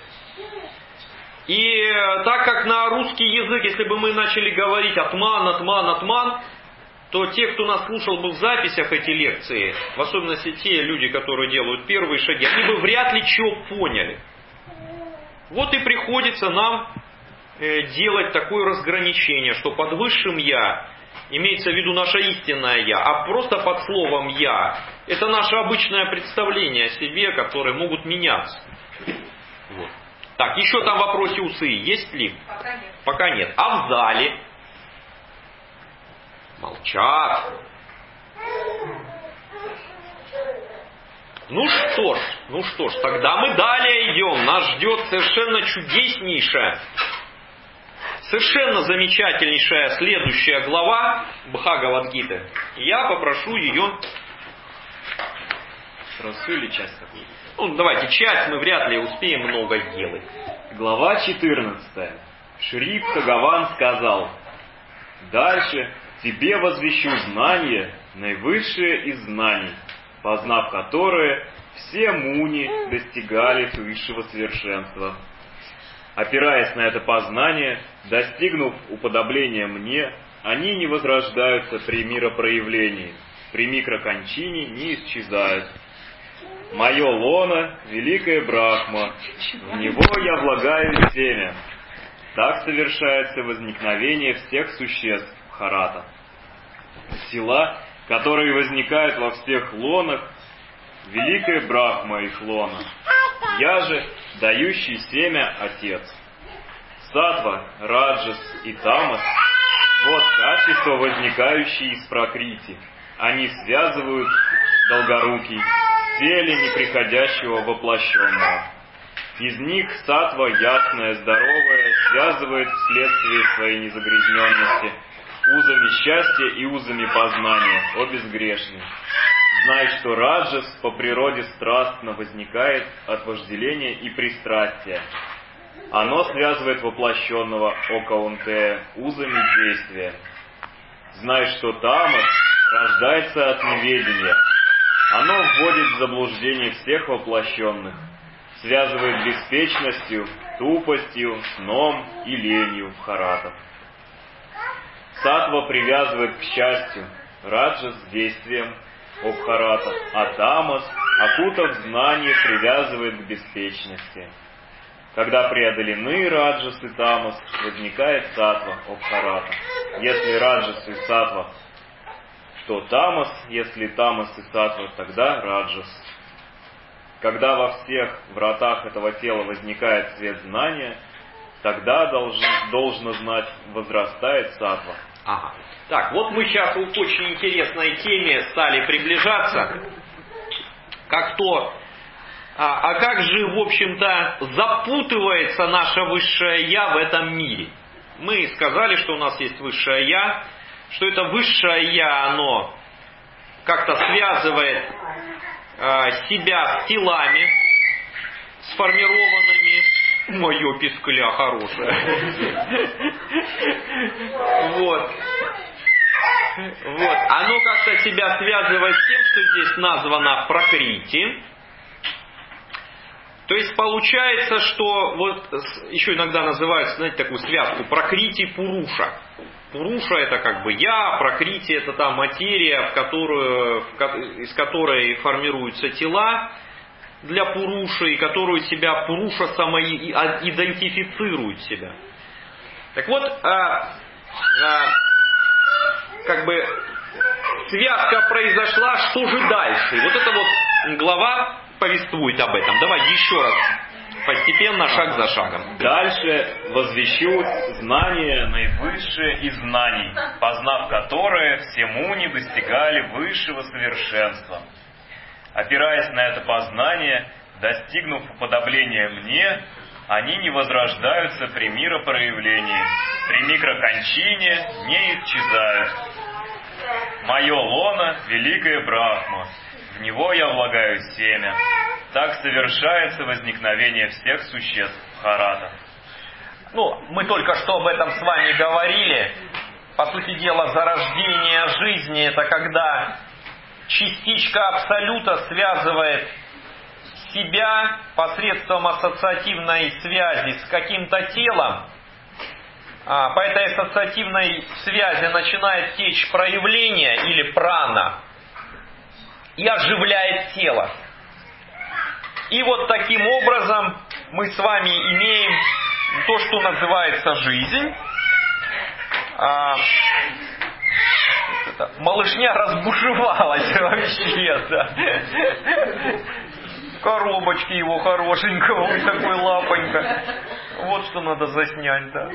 И так как на русский язык, если бы мы начали говорить «атман, атман, атман», то те, кто нас слушал бы в записях эти лекции, в особенности те люди, которые делают первые шаги, они бы вряд ли чего поняли. Вот и приходится нам делать такое разграничение, что под высшим «я» имеется в виду наше истинное «я», а просто под словом «я» это наше обычное представление о себе, которые могут меняться. Вот. Так, еще там в вопросе усы есть ли? Пока нет. Пока нет. А в зале? Молчат. Ну что ж, ну что ж, тогда мы далее идем. Нас ждет совершенно чудеснейшая, совершенно замечательнейшая следующая глава Бхагавад-гиты. Я попрошу ее... Сразу или часть какую-то? Ну, давайте, часть мы вряд ли успеем много сделать. Глава четырнадцатая. Шри Бхагаван сказал. Дальше тебе возвещу знание, наивысшее из знаний, познав которое, все муни достигали высшего совершенства. Опираясь на это познание, достигнув уподобления мне, они не возрождаются при миропроявлении, при микрокончине не исчезают. Мое лоно — великая Брахма, в него я влагаю семя. Так совершается возникновение всех существ Бхарата. Сила, которые возникают во всех лонах, великая Брахма их лона. Я же, дающий семя, Отец. Саттва, Раджас и Тамас — вот качества, возникающие из Пракрити. Они связывают Долгорукий в теле неприходящего воплощенного. Из них саттва, ясная, здоровая, связывает вследствие своей незагрязненности узами счастья и узами познания, о безгрешный. Знай, что раджас по природе страстно возникает от вожделения и пристрастия. Оно связывает воплощенного, о Каунтея, узами действия. Знай, что тамас рождается от неведения. Оно вводит в заблуждение всех воплощенных, связывает беспечностью, тупостью, сном и ленью бхаратов. Саттва привязывает к счастью, раджас с действием, о бхарата, а тамас, окутав знание, привязывает к беспечности. Когда преодолены раджас и тамас, возникает саттва, о бхарата. Если раджас и саттва, то тамас, если тамас и саттва, тогда раджас. Когда во всех вратах этого тела возникает свет знания, тогда должен, должно знать, возрастает саттва. Ага. Так, вот мы сейчас к очень интересной теме стали приближаться. Как то, а, а как же, в общем-то, запутывается наше высшее Я в этом мире? Мы сказали, что у нас есть высшее Я, что это высшее Я, оно как-то связывает а, себя с телами, сформированными. Мое пискля хорошее. Вот. Вот. Оно как-то себя связывает с тем, что здесь названо пракрити. То есть получается, что вот еще иногда называют, знаете, такую связку пракрити пуруша. Пуруша это как бы я, пракрити это та материя, в которую, из которой формируются тела для пуруши, и которую себя пуруша самоидентифицирует себя. Так вот, а, а, как бы связка произошла, что же дальше? И вот эта вот глава повествует об этом. Давай еще раз, постепенно, шаг за шагом. Дальше возвещу знание наивысшее из знаний, познав которое все муни достигали высшего совершенства. Опираясь на это познание, достигнув уподобления мне, они не возрождаются при миропроявлении, при микрокончине не исчезают. Мое лоно — великая Брахма, в него я влагаю семя. Так совершается возникновение всех существ Бхарата. Ну, мы только что об этом с вами говорили. По сути дела, зарождение жизни — это когда частичка Абсолюта связывает себя посредством ассоциативной связи с каким-то телом. А по этой ассоциативной связи начинает течь проявление или прана и оживляет тело. И вот таким образом мы с вами имеем то, что называется жизнь. А, это, малышня разбушевалась вообще, да. В коробочке его хорошенького, вот такой лапонька. Вот что надо заснять, да.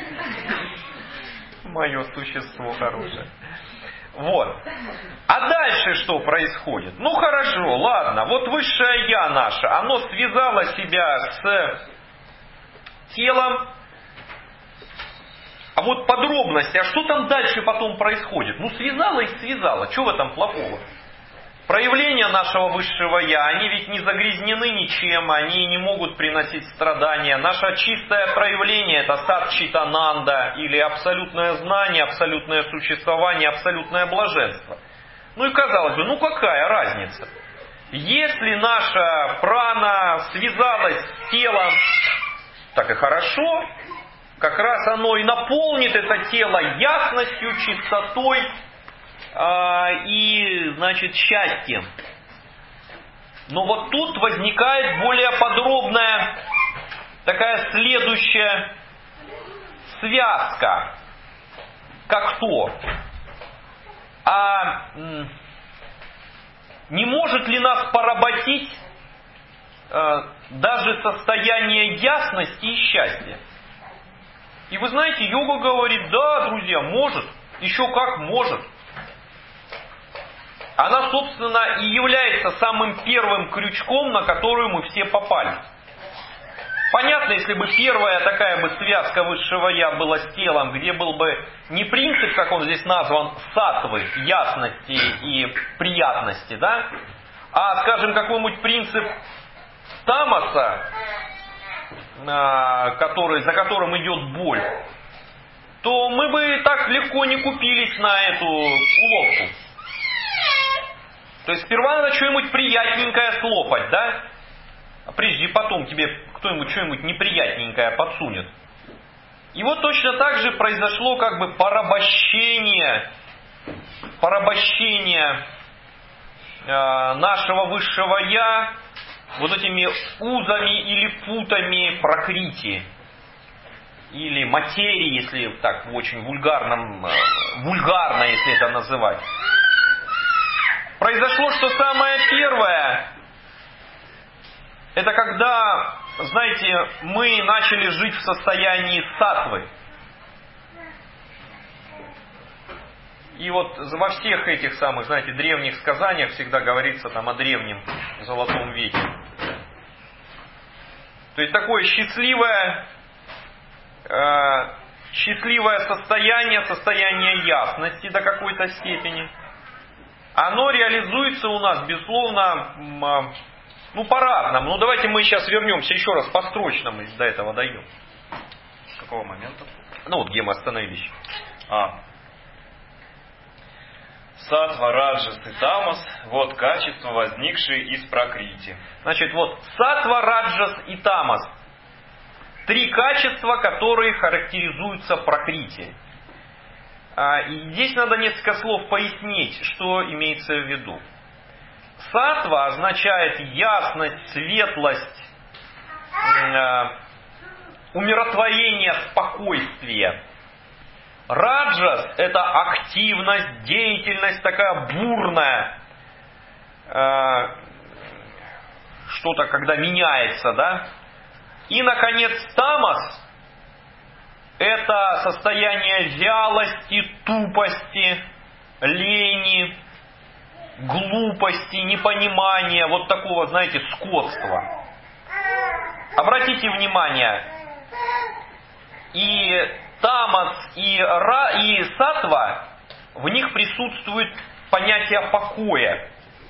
Мое существо хорошее. Вот. А дальше что происходит? Ну хорошо, ладно. Вот высшее Я наше, оно связало себя с телом. А вот подробности, а что там дальше потом происходит? Ну связало и связало. Что в этом плохого? проявления нашего высшего Я, они ведь не загрязнены ничем, они не могут приносить страдания. Наше чистое проявление – это сат-чит-ананда, или абсолютное знание, абсолютное существование, абсолютное блаженство. Ну и казалось бы, ну какая разница? Если наша прана связалась с телом, так и хорошо. Как раз оно и наполнит это тело ясностью, чистотой э, и, значит, счастьем. Но вот тут возникает более подробная такая следующая связка. Как то? А м, не может ли нас поработить э, даже состояние ясности и счастья? И вы знаете, йога говорит, да, друзья, может, еще как может. Она, собственно, и является самым первым крючком, на который мы все попали. Понятно, если бы первая такая бы связка высшего Я была с телом, где был бы не принцип, как он здесь назван, саттвы, ясности и приятности, да, а, скажем, какой-нибудь принцип тамаса, который, за которым идет боль, то мы бы так легко не купились на эту уловку. То есть сперва надо что-нибудь приятненькое слопать, да? А прежде потом тебе кто-нибудь что-нибудь неприятненькое подсунет. И вот точно так же произошло как бы порабощение, порабощение э, нашего высшего Я вот этими узами или путами пракрити, или материи, если так в очень вульгарном, вульгарно, если это называть. Произошло, что самое первое, это когда, знаете, мы начали жить в состоянии саттвы. И вот во всех этих самых, знаете, древних сказаниях всегда говорится там о древнем золотом веке. То есть такое счастливое, э, счастливое состояние, состояние ясности до какой-то степени, оно реализуется у нас, безусловно, ну по-разному. Ну давайте мы сейчас вернемся еще раз построчно, мы до этого дойдем. С какого момента? Ну вот где мы остановились. А. Саттва, раджас и тамас – вот качества, возникшие из пракрити. Значит, вот саттва, раджас и тамас. Три качества, которые характеризуются пракрити. И здесь надо несколько слов пояснить, что имеется в виду. Саттва означает ясность, светлость, умиротворение, спокойствие. Раджас – это активность, деятельность такая бурная, э, что-то, когда меняется, да. И, наконец, тамас – это состояние вялости, тупости, лени, глупости, непонимания, вот такого, знаете, скотства. Обратите внимание, и тамас и, ра, и саттва, в них присутствует понятие покоя.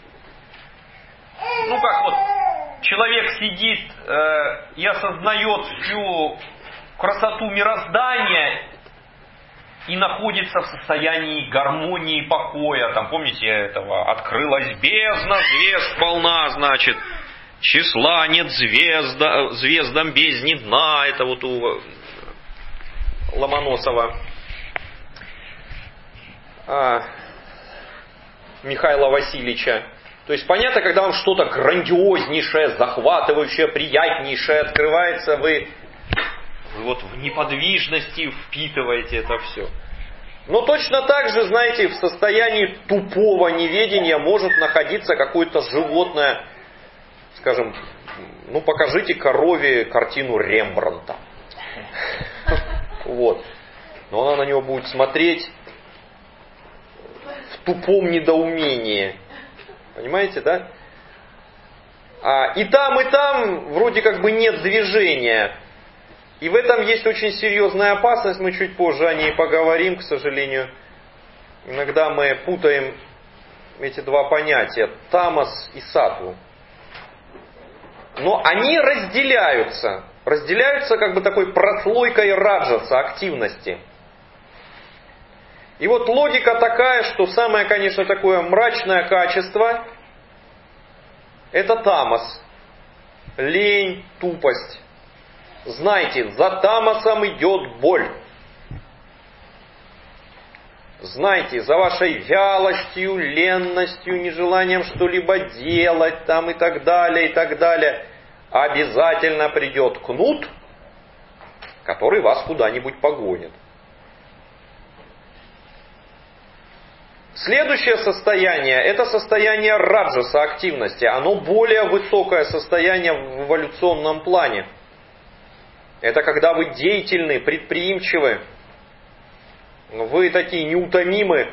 Ну как вот человек сидит э, и осознает всю красоту мироздания и находится в состоянии гармонии и покоя. Там, помните этого? Открылась бездна, звезд полна, значит, числа нет звезда, звездам бездни дна. Это вот у Ломоносова, а, Михаила Васильевича. То есть понятно, когда вам что-то грандиознейшее, захватывающее, приятнейшее открывается, вы, вы вот в неподвижности впитываете это все. Но точно так же, знаете, в состоянии тупого неведения может находиться какое-то животное, скажем, ну покажите корове картину Рембрандта. Вот. Но она на него будет смотреть в тупом недоумении. Понимаете, да? А, и там, и там вроде как бы нет движения. И в этом есть очень серьезная опасность. Мы чуть позже о ней поговорим, к сожалению. Иногда мы путаем эти два понятия, тамас и саттву. Но они разделяются. Разделяются как бы такой прослойкой раджаса, активности. И вот логика такая, что самое, конечно, такое мрачное качество – это тамас. Лень, тупость. Знайте, за тамасом идет боль. Знайте, за вашей вялостью, ленностью, нежеланием что-либо делать там и так далее, и так далее, обязательно придет кнут, который вас куда-нибудь погонит. Следующее состояние – это состояние раджаса, активности. Оно более высокое состояние в эволюционном плане. Это когда вы деятельны, предприимчивы, вы такие неутомимы,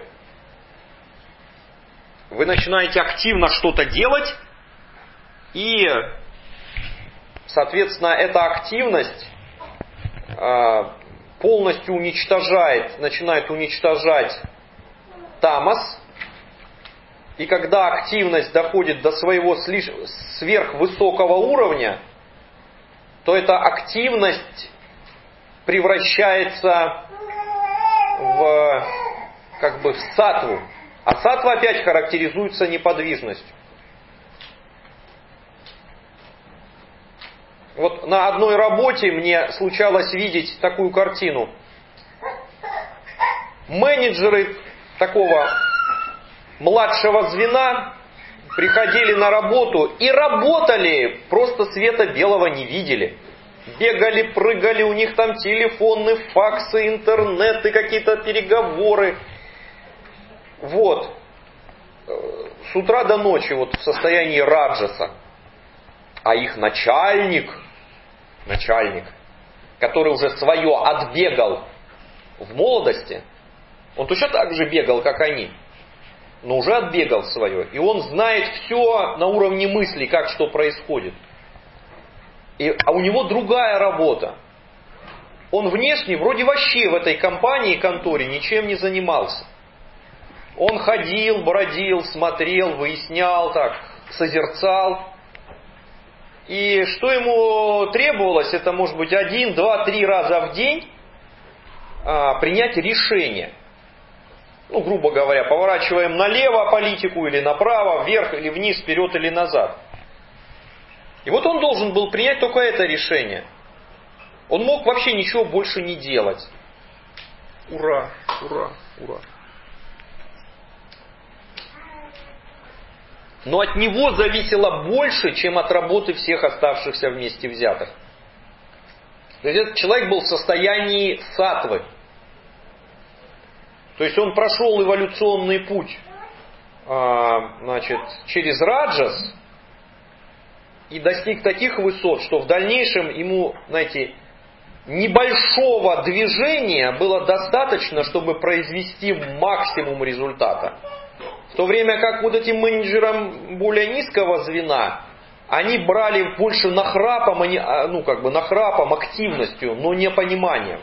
вы начинаете активно что-то делать, и, соответственно, эта активность полностью уничтожает, начинает уничтожать тамас, и когда активность доходит до своего сверхвысокого уровня, то эта активность превращается в, как бы, в саттву. А саттва опять характеризуется неподвижностью. Вот на одной работе мне случалось видеть такую картину. Менеджеры такого младшего звена приходили на работу и работали, просто света белого не видели. Бегали, прыгали, у них там телефоны, факсы, интернеты, какие-то переговоры. Вот. С утра до ночи вот в состоянии раджаса. А их начальник, начальник, который уже свое отбегал в молодости, он точно так же бегал, как они, но уже отбегал свое. И он знает все на уровне мысли, как что происходит. И, а у него другая работа. Он внешне вроде вообще в этой компании, конторе ничем не занимался. Он ходил, бродил, смотрел, выяснял, так, созерцал. И что ему требовалось, это может быть один, два, три раза в день а, принять решение. Ну, грубо говоря, поворачиваем налево политику или направо, вверх или вниз, вперед или назад. И вот он должен был принять только это решение. Он мог вообще ничего больше не делать. Ура, ура, ура. Но от него зависело больше, чем от работы всех оставшихся вместе взятых. То есть этот человек был в состоянии саттвы. То есть он прошел эволюционный путь значит, через раджас и достиг таких высот, что в дальнейшем ему, знаете, небольшого движения было достаточно, чтобы произвести максимум результата. В то время как вот этим менеджерам более низкого звена, они брали больше нахрапом, ну как бы нахрапом, активностью, но не пониманием.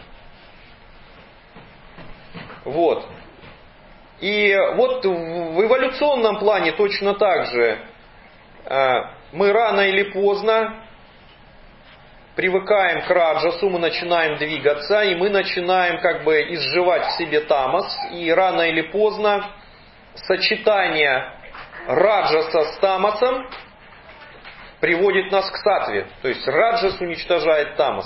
Вот. И вот в эволюционном плане точно так же мы рано или поздно привыкаем к раджасу, мы начинаем двигаться, и мы начинаем как бы изживать в себе тамас, и рано или поздно сочетание раджаса с тамасом приводит нас к саттве. То есть раджас уничтожает тамас.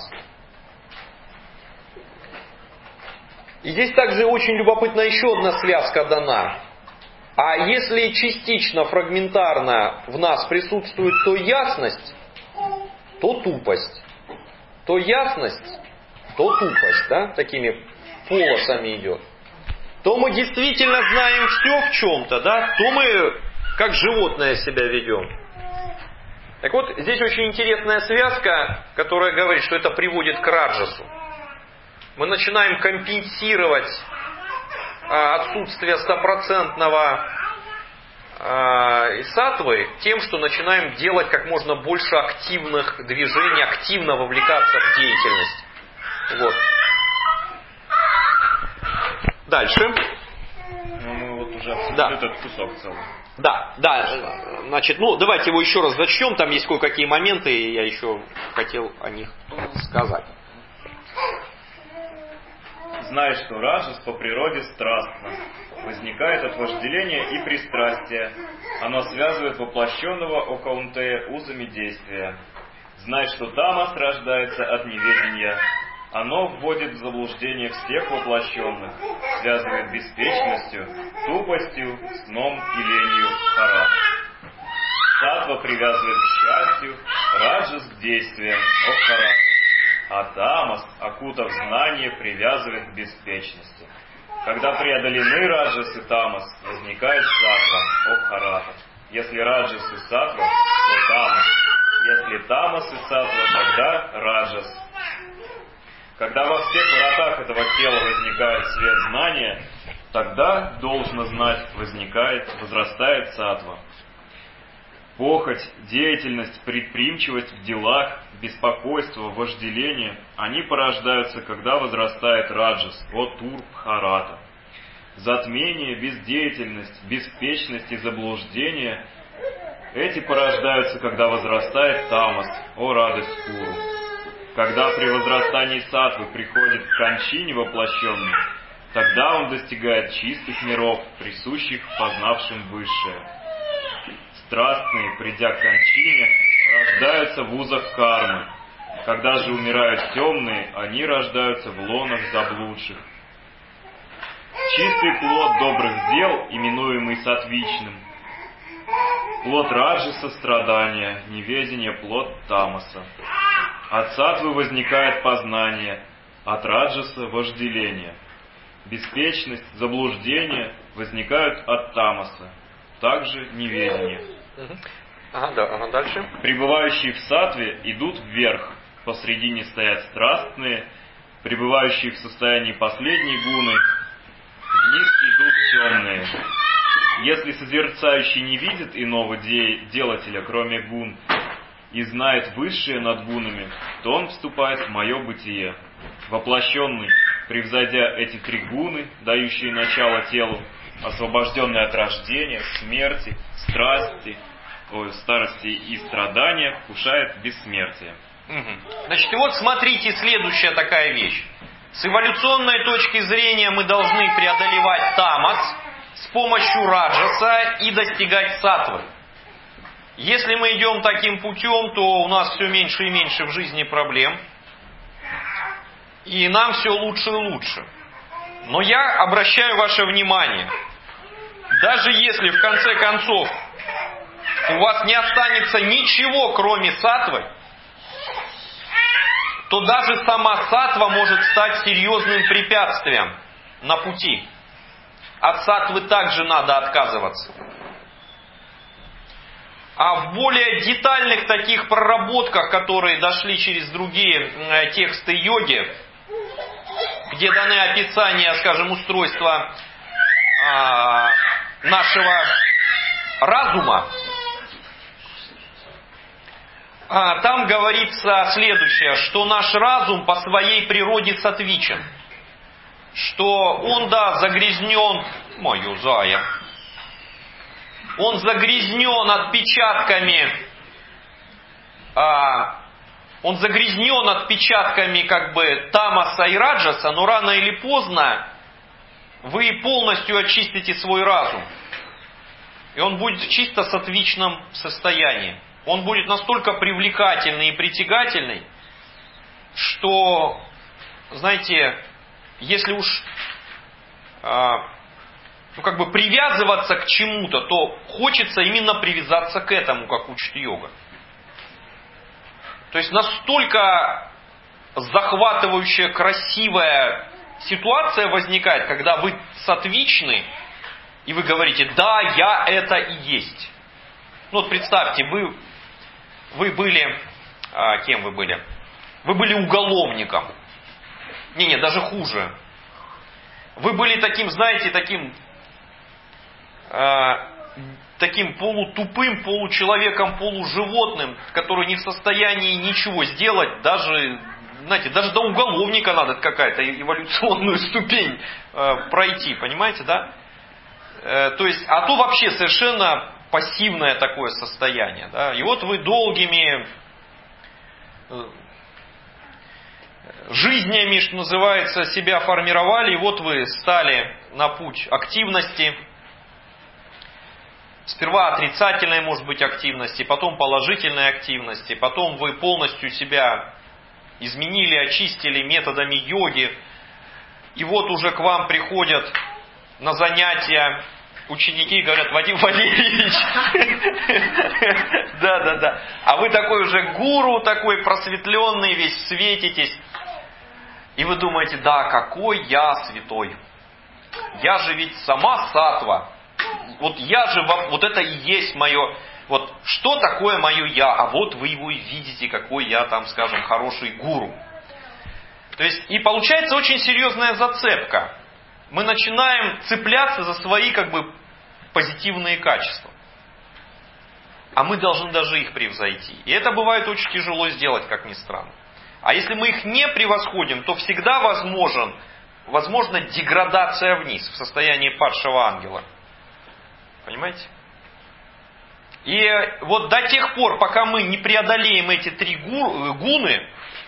И здесь также очень любопытна еще одна связка дана. А если частично, фрагментарно в нас присутствует то ясность, то тупость. То ясность, то тупость. Да? Такими полосами идет. То мы действительно знаем все в чем-то, да? То мы как животное себя ведем. Так вот, здесь очень интересная связка, которая говорит, что это приводит к раджасу. Мы начинаем компенсировать а, отсутствие стопроцентного а, саттвы тем, что начинаем делать как можно больше активных движений, активно вовлекаться в деятельность. Вот. Дальше. Ну, мы вот уже обсудили Да. этот кусок целый. Да, да, значит, ну давайте его еще раз зачтем, там есть кое-какие моменты, и я еще хотел о них сказать. Знай, что раджас по природе страстно, возникает от вожделения и пристрастия. Оно связывает воплощенного о Каунтея узами действия. Знай, что тамас рождается от неведения. Оно вводит в заблуждение всех воплощенных, связывает беспечностью, тупостью, сном и ленью хара. Саттва привязывает к счастью, раджас к действиям, о харата. А тамас, окутав знание, привязывает к беспечности. Когда преодолены раджас и тамас, возникает саттва, о харата. Если раджас и саттва, то тамас. Если тамас и саттва, тогда раджас. Когда во всех вратах этого тела возникает свет знания, тогда, должно знать, возникает, возрастает саттва. Похоть, деятельность, предприимчивость в делах, беспокойство, вожделение, они порождаются, когда возрастает раджас, о турбхарата. Затмение, бездеятельность, беспечность и заблуждение, эти порождаются, когда возрастает тамас, о радость куру. Когда при возрастании саттвы приходит к кончине воплощенный, тогда он достигает чистых миров, присущих познавшим высшее. Страстные, придя к кончине, рождаются в узах кармы. Когда же умирают темные, они рождаются в лонах заблудших. Чистый плод добрых дел, именуемый сатвичным. Плод раджаса страдания, неведение плод тамаса. От саттвы возникает познание, от раджаса вожделение. Беспечность, заблуждение возникают от тамаса, также неведение. Ага, да, ага, дальше. Пребывающие в саттве идут вверх, посредине стоят страстные, пребывающие в состоянии последней гуны, вниз идут темные. Если созерцающий не видит иного де- делателя, кроме гун, и знает высшее над гунами, то он вступает в мое бытие. Воплощенный, превзойдя эти три гуны, дающие начало телу, освобожденный от рождения, смерти, страсти, ой, старости и страдания, вкушает бессмертие. Угу. Значит, и вот смотрите, следующая такая вещь. С эволюционной точки зрения мы должны преодолевать тамас с помощью раджаса и достигать саттвы. Если мы идем таким путем, то у нас все меньше и меньше в жизни проблем. И нам все лучше и лучше. Но я обращаю ваше внимание, даже если в конце концов у вас не останется ничего, кроме саттвы, то даже сама саттва может стать серьезным препятствием на пути. От саттвы также надо отказываться. А в более детальных таких проработках, которые дошли через другие тексты йоги, где даны описания, скажем, устройства а, нашего разума, а, там говорится следующее, что наш разум по своей природе сатвичен, что он, да, загрязнен, мою зая, он загрязнен отпечатками, а, он загрязнен отпечатками как бы тамаса и раджаса, но рано или поздно вы полностью очистите свой разум. И он будет в чисто сатвичном состоянии. Он будет настолько привлекательный и притягательный, что, знаете, если уж а, ну, как бы привязываться к чему-то, то хочется именно привязаться к этому, как учит йога. То есть настолько захватывающая, красивая ситуация возникает, когда вы сатвичны, и вы говорите, да, я это и есть. Ну вот представьте, вы, вы были, а, кем вы были? Вы были уголовником. Не-не, даже хуже. Вы были таким, знаете, таким, а, таким полутупым, получеловеком, полуживотным, который не в состоянии ничего сделать, даже, знаете, даже до уголовника надо какая-то эволюционную ступень э, пройти, понимаете, да? Э, то есть, а то вообще совершенно пассивное такое состояние. Да? И вот вы долгими жизнями, что называется, себя формировали, и вот вы стали на путь активности. Сперва отрицательной, может быть, активности, потом положительной активности, потом вы полностью себя изменили, очистили методами йоги. И вот уже к вам приходят на занятия ученики и говорят: Вадим Валерьевич, да, да, да. А вы такой уже гуру, такой просветленный, весь светитесь. И вы думаете: да, какой я святой. Я же ведь сама саттва. Вот я же, вот это и есть мое, вот что такое мое я, а вот вы его и видите, какой я там, скажем, хороший гуру. То есть, и получается очень серьезная зацепка. Мы начинаем цепляться за свои, как бы, позитивные качества. А мы должны даже их превзойти. И это бывает очень тяжело сделать, как ни странно. А если мы их не превосходим, то всегда возможен, возможна деградация вниз, в состоянии падшего ангела. Понимаете? И вот до тех пор, пока мы не преодолеем эти три гуны,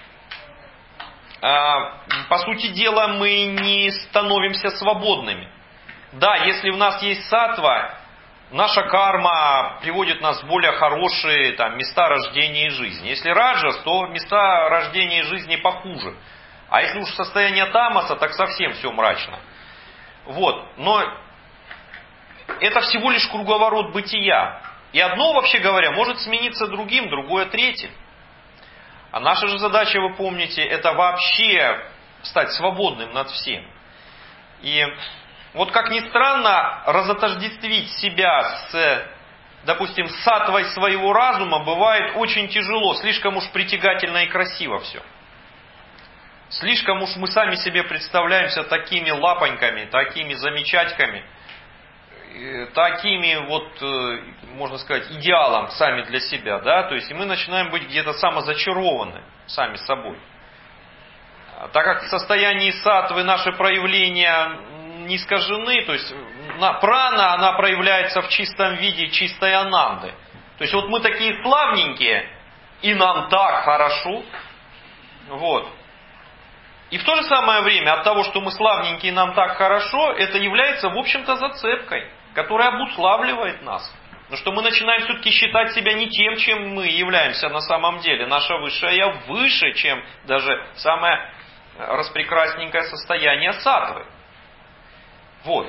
по сути дела, мы не становимся свободными. Да, если у нас есть саттва, наша карма приводит нас в более хорошие там, места рождения и жизни. Если раджас, то места рождения и жизни похуже. А если уж состояние тамаса, так совсем все мрачно. Вот. Но это всего лишь круговорот бытия. И одно, вообще говоря, может смениться другим, другое третьим. А наша же задача, вы помните, это вообще стать свободным над всем. И вот как ни странно, разотождествить себя с, допустим, саттвой своего разума бывает очень тяжело. Слишком уж притягательно и красиво все. Слишком уж мы сами себе представляемся такими лапоньками, такими замечательками, такими вот, можно сказать, идеалом сами для себя, да, то есть и мы начинаем быть где-то самозачарованы сами собой. Так как в состоянии саттвы наши проявления не искажены, то есть прана, она проявляется в чистом виде чистой ананды. То есть вот мы такие славненькие, и нам так хорошо, вот. И в то же самое время от того, что мы славненькие и нам так хорошо, это является, в общем-то, зацепкой, которая обуславливает нас. Потому что мы начинаем все-таки считать себя не тем, чем мы являемся на самом деле. Наше высшее я выше, чем даже самое распрекрасненькое состояние саттвы. Вот.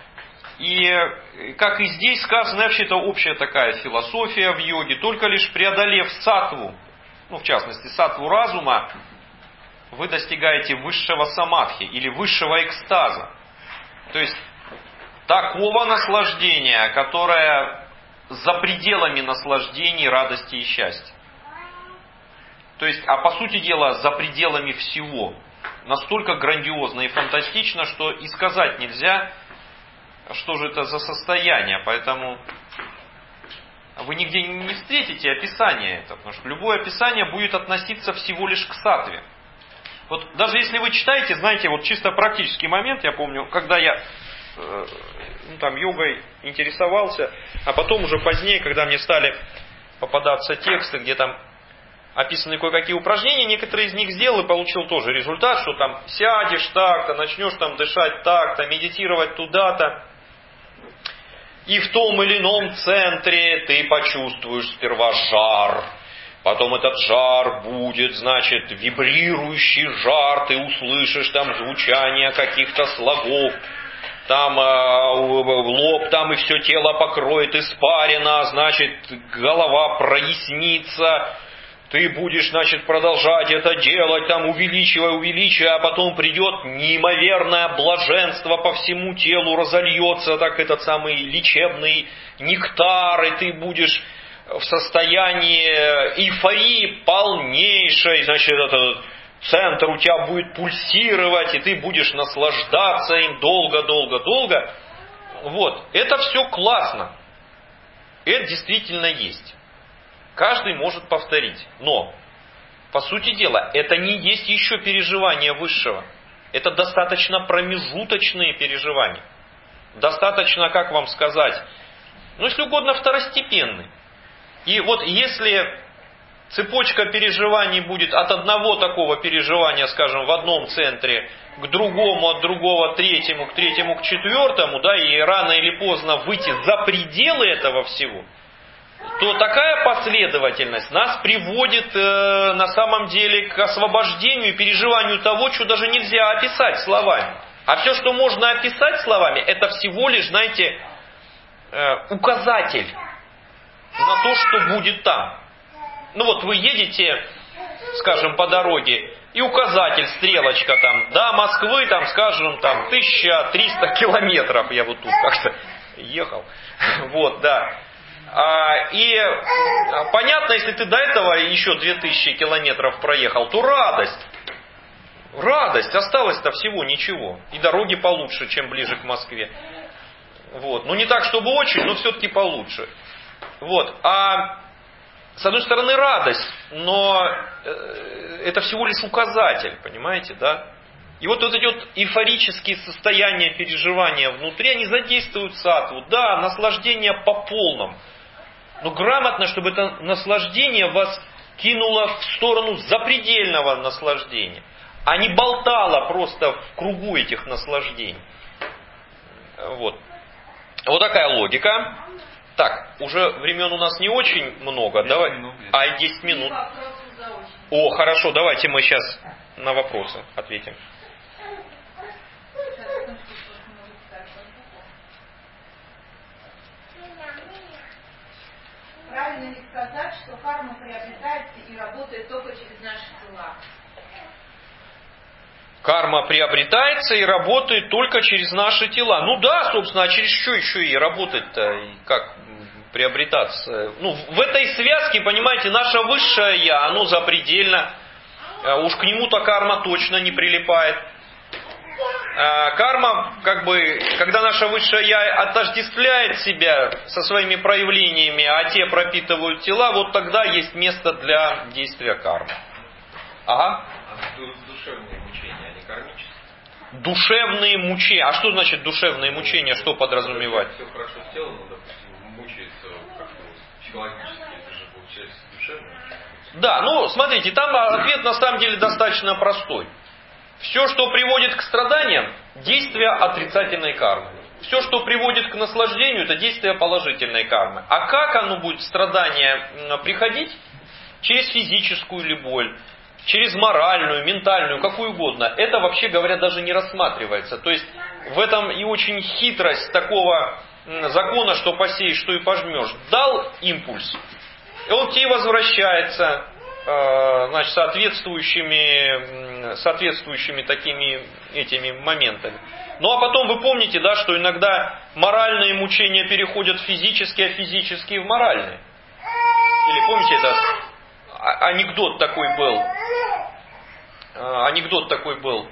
И как и здесь сказано, вообще это общая такая философия в йоге, только лишь преодолев саттву, ну в частности саттву разума, вы достигаете высшего самадхи или высшего экстаза. То есть такого наслаждения, которое за пределами наслаждений, радости и счастья. То есть, а по сути дела, за пределами всего. Настолько грандиозно и фантастично, что и сказать нельзя, что же это за состояние. Поэтому вы нигде не встретите описание этого, потому что любое описание будет относиться всего лишь к саттве. Вот даже если вы читаете, знаете, вот чисто практический момент, я помню, когда я э, ну, там, йогой интересовался, а потом уже позднее, когда мне стали попадаться тексты, где там описаны кое-какие упражнения, некоторые из них сделал и получил тоже результат, что там сядешь так-то, начнешь там дышать так-то, медитировать туда-то, и в том или ином центре ты почувствуешь сперва жар. Потом этот жар будет, значит, вибрирующий жар, ты услышишь там звучание каких-то слогов, там э, лоб там и все тело покроет испарина, значит, голова прояснится, ты будешь, значит, продолжать это делать, там увеличивая, увеличивая, а потом придет неимоверное блаженство по всему телу, разольется так этот самый лечебный нектар, и ты будешь в состоянии эйфории полнейшей, значит, этот центр у тебя будет пульсировать, и ты будешь наслаждаться им долго-долго-долго. Вот, это все классно. Это действительно есть. Каждый может повторить. Но, по сути дела, это не есть еще переживание высшего. Это достаточно промежуточные переживания. достаточно, как вам сказать, ну, если угодно, второстепенный. И вот если цепочка переживаний будет от одного такого переживания, скажем, в одном центре, к другому, от другого, третьему, к третьему, к четвертому, да, и рано или поздно выйти за пределы этого всего, то такая последовательность нас приводит э, на самом деле к освобождению и переживанию того, что даже нельзя описать словами. А все, что можно описать словами, это всего лишь, знаете, э, указатель на то, что будет там. Ну вот вы едете, скажем, по дороге, и указатель, стрелочка там, до Москвы, там, скажем, там, тысяча триста километров, я вот тут как-то ехал, вот, да. А, и понятно, если ты до этого еще две тысячи километров проехал, то радость, радость, осталось-то всего ничего, и дороги получше, чем ближе к Москве. Вот, ну не так, чтобы очень, но все-таки получше. Вот, а с одной стороны радость, но это всего лишь указатель, понимаете, да? И вот, вот эти вот эйфорические состояния, переживания внутри, они задействуют саттву. Да, наслаждение по полному. Но грамотно, чтобы это наслаждение вас кинуло в сторону запредельного наслаждения, а не болтало просто в кругу этих наслаждений. Вот. Вот такая логика. Так, уже времен у нас не очень много. Давай. А, десять минут. О, хорошо, давайте мы сейчас на вопросы ответим. Правильно ли сказать, что карма приобретается и работает только через наши тела? Карма приобретается и работает только через наши тела. Ну да, собственно, а через что еще и работать-то? И как приобретаться? Ну, в этой связке, понимаете, наше высшее Я, оно запредельно. Уж к нему-то карма точно не прилипает. Карма, как бы, когда наше высшее Я отождествляет себя со своими проявлениями, а те пропитывают тела, вот тогда есть место для действия кармы. Ага. Душевные мучения, они кармические? Душевные мучения. А что значит душевные мучения? Что подразумевать? Все хорошо сделано, но, допустим, мучается как-то психологически, это же получается душевное. Да, ну, смотрите, там ответ на самом деле достаточно простой. Все, что приводит к страданиям, действие отрицательной кармы. Все, что приводит к наслаждению, это действие положительной кармы. А как оно будет страдание приходить? Через физическую ли боль, через моральную, ментальную, какую угодно. Это, вообще говоря, даже не рассматривается. То есть в этом и очень хитрость такого закона, что посеешь, что и пожмешь. Дал импульс, и он к тебе возвращается, значит, соответствующими, соответствующими такими этими моментами. Ну а потом вы помните, да, что иногда моральные мучения переходят в физические, а физические в моральные. Или помните, это анекдот такой был. Анекдот такой был.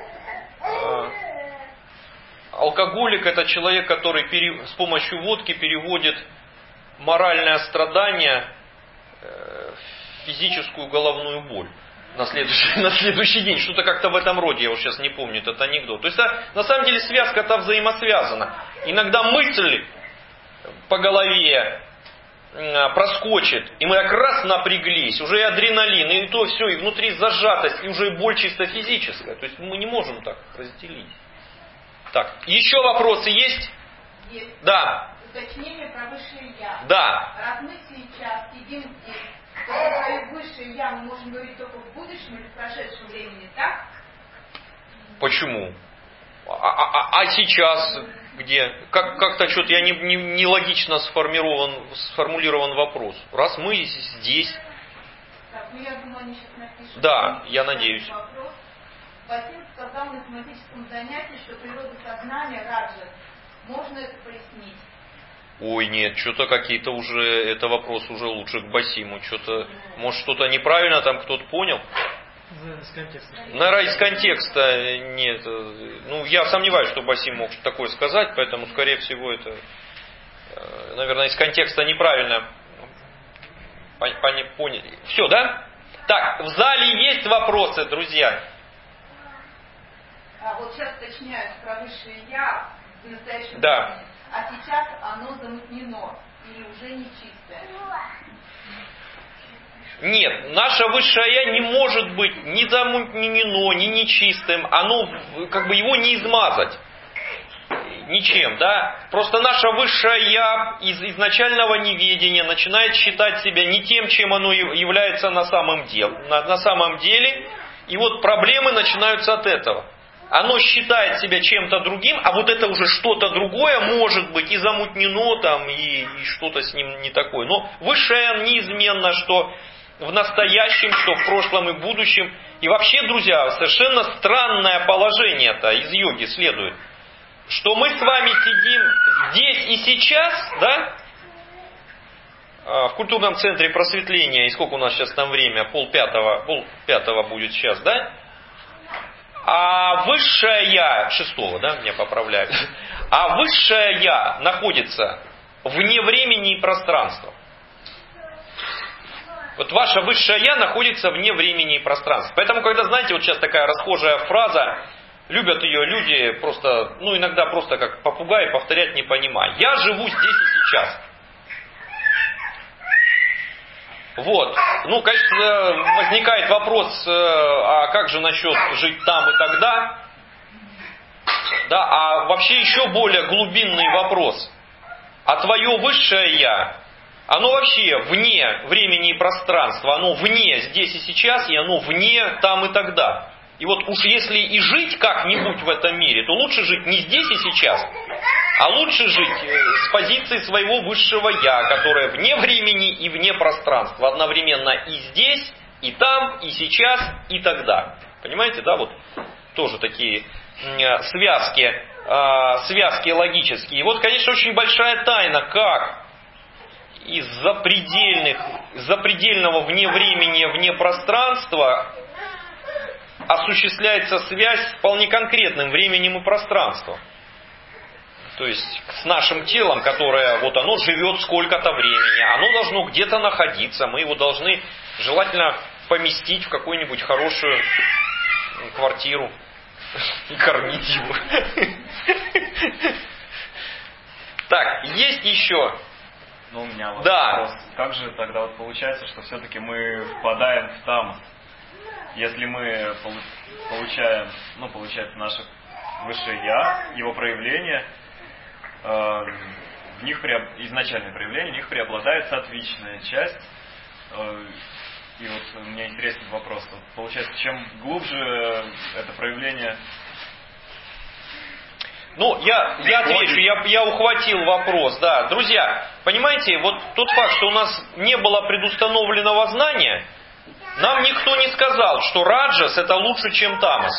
Алкоголик — это человек, который пере, с помощью водки переводит моральное страдание в физическую головную боль на следующий, на следующий день. Что-то как-то в этом роде, я вот сейчас не помню этот анекдот. То есть, на самом деле, связка-то взаимосвязана. Иногда мысль по голове проскочит, и мы так раз напряглись, уже и адреналин, и то все, и внутри зажатость, и уже и боль чисто физическая. То есть мы не можем так разделить. Так, еще вопросы есть? Есть. Да. Уточнение про высшее Я. Да. Раз мы сейчас сидим здесь, то про свое высшее Я мы можем говорить только в будущем или в прошедшем времени, так? Почему? А, а, а сейчас где? Как, как-то что-то я не, не, не логично сформирован, сформулирован вопрос. Раз мы здесь. Так, ну я думаю, они сейчас напишут. Да, я надеюсь. Вопрос. Василий сказал на тематическом занятии, что природа сознания раджас. Можно это пояснить? Ой, нет, что-то какие-то уже, это вопрос уже лучше к Басиму. Что-то, может, что-то неправильно там кто-то понял? Из контекста. Наверное, из контекста нет. Ну, я сомневаюсь, что Басим мог что-то такое сказать, поэтому, скорее всего, это, наверное, из контекста неправильно поняли. Все, да? Так, в зале есть вопросы, друзья? А вот сейчас уточняют про высшее Я. В в настоящем Да. времени. А сейчас оно замутнено или уже нечистое. Нет, наше высшее Я не может быть ни замутнено, ни нечистым. Оно, как бы его не измазать ничем, да. Просто наше высшее Я из изначального неведения начинает считать себя не тем, чем оно является на самом деле. На, на самом деле. И вот проблемы начинаются от этого. Оно считает себя чем-то другим, а вот это уже что-то другое может быть и замутнено там, и, и что-то с ним не такое. Но высшее неизменно, что в настоящем, что в прошлом и в будущем. И вообще, друзья, совершенно странное положение-то из йоги следует. Что мы с вами сидим здесь и сейчас, да, в культурном центре просветления, и сколько у нас сейчас там время, пол пятого, пол пятого будет сейчас, да? А высшее Я, шестого, да, меня поправляют, а высшее Я находится вне времени и пространства. Вот ваше высшее Я находится вне времени и пространства. Поэтому, когда, знаете, вот сейчас такая расхожая фраза, любят ее люди просто, ну иногда просто как попугай повторять не понимая. Я живу здесь и сейчас. Вот. Ну, конечно, возникает вопрос, а как же насчет жить там и тогда? Да, а вообще еще более глубинный вопрос. А твое высшее Я, оно вообще вне времени и пространства, оно вне здесь и сейчас, и оно вне там и тогда. И вот уж если и жить как-нибудь в этом мире, то лучше жить не здесь и сейчас, а лучше жить с позиции своего высшего Я, которое вне времени и вне пространства, одновременно и здесь, и там, и сейчас, и тогда. Понимаете, да, вот тоже такие связки, связки логические. И вот, конечно, очень большая тайна, как из запредельных, запредельного вне времени, вне пространства осуществляется связь с вполне конкретным временем и пространством. То есть с нашим телом, которое вот оно живет сколько-то времени, оно должно где-то находиться, мы его должны желательно поместить в какую-нибудь хорошую квартиру и кормить его. Так, есть еще. Ну, у меня вот да. вопрос. Как же тогда вот получается, что все-таки мы впадаем в тамос? Если мы получаем, ну, получается, наше высшее Я, его проявление, э, в них преоб... изначальное проявление, в них преобладает сатвичная часть. Э, и вот у меня интересный вопрос. Вот, получается, чем глубже это проявление... Ну, я, я отвечу, я, я ухватил вопрос, да. Друзья, понимаете, вот тот факт, что у нас не было предустановленного знания, нам никто не сказал, что раджас это лучше, чем тамас.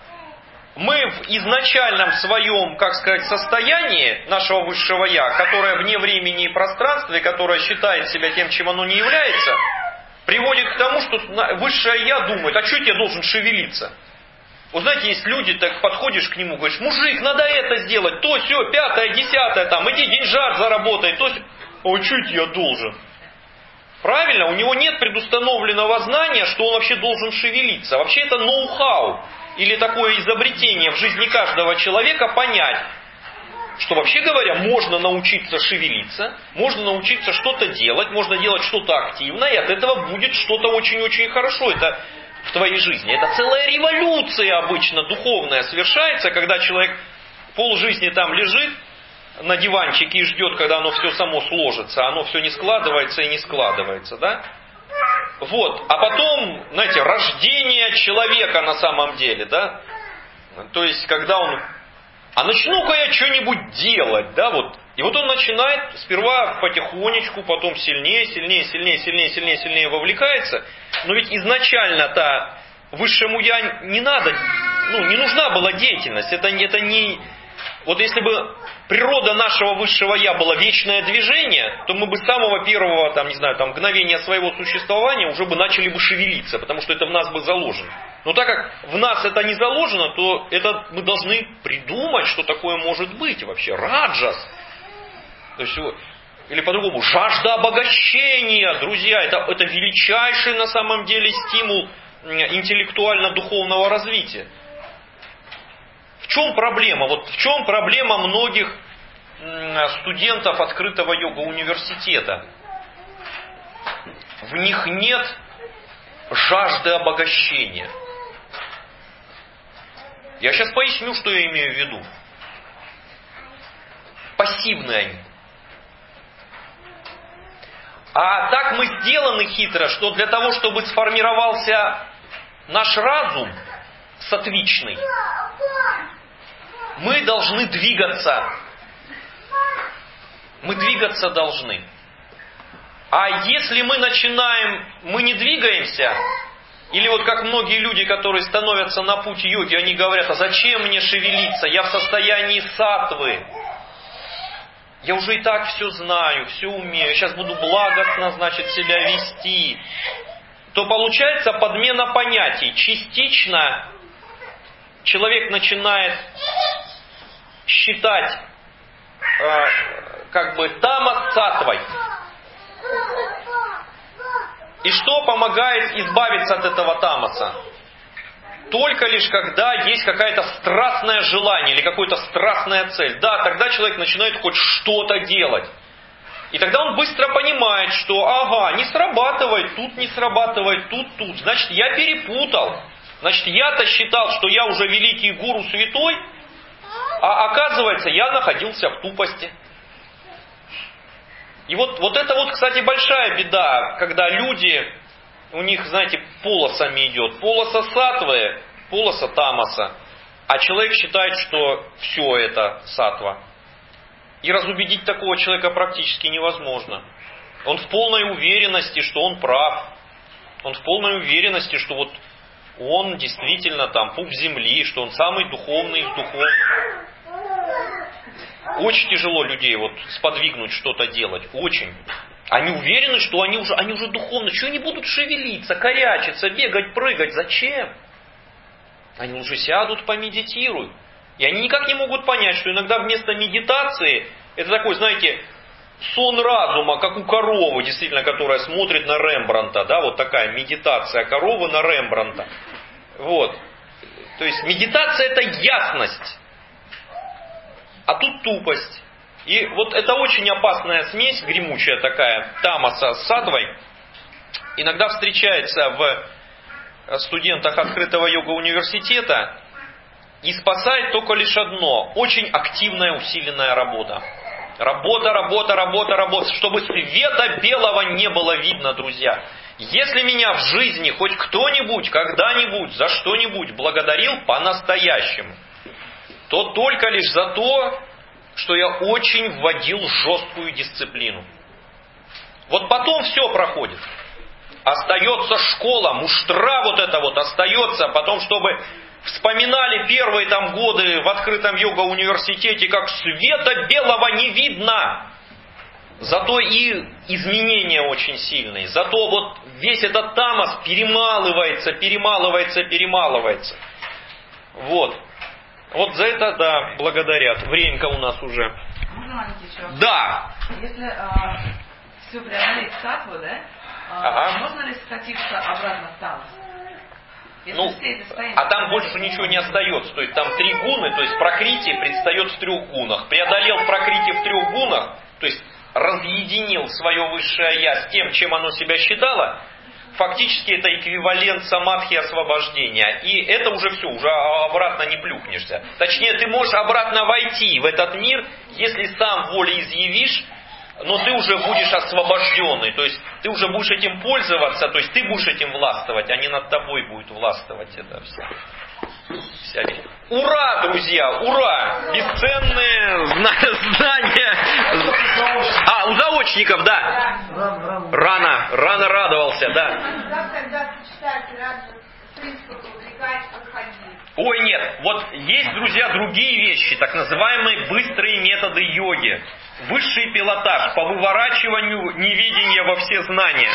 Мы в изначальном своем, как сказать, состоянии нашего высшего Я, которое вне времени и пространства, и которое считает себя тем, чем оно не является, приводит к тому, что высшее Я думает, а что я должен шевелиться? Вы знаете, есть люди, так подходишь к нему, говоришь, мужик, надо это сделать, то, сё, пятое, десятое, там, иди деньжат заработай, то, сё. А что это я должен? Правильно, у него нет предустановленного знания, что он вообще должен шевелиться. Вообще это ноу-хау, или такое изобретение в жизни каждого человека понять, что вообще говоря, можно научиться шевелиться, можно научиться что-то делать, можно делать что-то активно, и от этого будет что-то очень-очень хорошо. Это в твоей жизни. Это целая революция обычно духовная совершается, когда человек полжизни там лежит на диванчике и ждет, когда оно все само сложится, оно все не складывается и не складывается, да? Вот. А потом, знаете, рождение человека на самом деле, да? То есть, когда он... А начну-ка я что-нибудь делать, да, вот. И вот он начинает сперва потихонечку, потом сильнее, сильнее, сильнее, сильнее, сильнее, сильнее вовлекается. Но ведь изначально-то высшему Я не надо, ну, не нужна была деятельность. Это, это не... Вот если бы природа нашего высшего Я была вечное движение, то мы бы с самого первого, там, не знаю, там, мгновения своего существования уже бы начали бы шевелиться, потому что это в нас бы заложено. Но так как в нас это не заложено, то это мы должны придумать, что такое может быть вообще. Раджас. То есть, или по-другому, жажда обогащения, друзья, это, это величайший на самом деле стимул интеллектуально-духовного развития. В В чем проблема? Вот в чем проблема многих студентов открытого йога-университета? В них нет жажды обогащения. Я сейчас поясню, что я имею в виду. Пассивные они. А так мы сделаны хитро, что для того, чтобы сформировался наш разум сатвичный, мы должны двигаться. Мы двигаться должны. А если мы начинаем, мы не двигаемся, или вот как многие люди, которые становятся на путь йоги, они говорят: а зачем мне шевелиться, я в состоянии саттвы. Я уже и так все знаю, все умею, сейчас буду благостно, значит, себя вести. То получается подмена понятий. Частично человек начинает считать э, как бы тамас саттвой. И что помогает избавиться от этого тамаса? Только лишь когда есть какое-то страстное желание или какая-то страстная цель. Да, тогда человек начинает хоть что-то делать. И тогда он быстро понимает, что ага, не срабатывает, тут не срабатывает, тут, тут. Значит, я перепутал. Значит, я-то считал, что я уже великий гуру святой, а оказывается, я находился в тупости. И вот, вот это вот, кстати, большая беда, когда люди, у них, знаете, полосами идет. Полоса саттвы, полоса тамаса. А человек считает, что все это саттва. И разубедить такого человека практически невозможно. Он в полной уверенности, что он прав. Он в полной уверенности, что вот он действительно там пуп земли, что он самый духовный из духовных. Очень тяжело людей вот сподвигнуть что-то делать. Очень. Они уверены, что они уже, они уже духовны. Что они будут шевелиться, корячиться, бегать, прыгать? Зачем? Они уже сядут, помедитируют. И они никак не могут понять, что иногда вместо медитации, это такой, знаете, сон разума, как у коровы, действительно, которая смотрит на Рембрандта. Да, вот такая медитация коровы на Рембрандта. Вот. То есть медитация — это ясность. А тут тупость. И вот это очень опасная смесь, гремучая такая, тамаса с саттвой, иногда встречается в студентах открытого йога-университета и спасает только лишь одно: очень активная усиленная работа. Работа, работа, работа, работа, чтобы света белого не было видно, друзья. Если меня в жизни хоть кто-нибудь, когда-нибудь, за что-нибудь благодарил по-настоящему, то только лишь за то, что я очень вводил жесткую дисциплину. Вот потом все проходит. Остается школа, муштра вот это вот остается, потом, чтобы вспоминали первые там годы в открытом йога-университете, как света белого не видно. Зато и изменения очень сильные. Зато вот весь этот тамас перемалывается, перемалывается, перемалывается. Вот. Вот за это, да, благодарят. Временька у нас уже. Можно маленький еще? Да. Если а, все преодолеть саттву, да, а, ага. можно ли скатиться обратно в тамас? Ну, а там больше ничего не остается. То есть там три гуны, то есть пракрити предстает в трех гунах. Преодолел пракрити в трех гунах, то есть разъединил свое высшее я с тем, чем оно себя считало, фактически это эквивалент самадхи освобождения. И это уже все, уже обратно не плюхнешься. Точнее, ты можешь обратно войти в этот мир, если сам волеизъявишь, но ты уже будешь освобожденный. То есть ты уже будешь этим пользоваться, то есть ты будешь этим властвовать, а не над тобой будет властвовать это все. Вся вещь. Ура, друзья, ура! Бесценные знания. А, у заочников, да. Рано, рано радовался, да. Как тогда сочетать разные принципы привлекать, подходить? Ой, нет, вот есть, друзья, другие вещи, так называемые быстрые методы йоги. Высший пилотаж по выворачиванию неведения во все знания.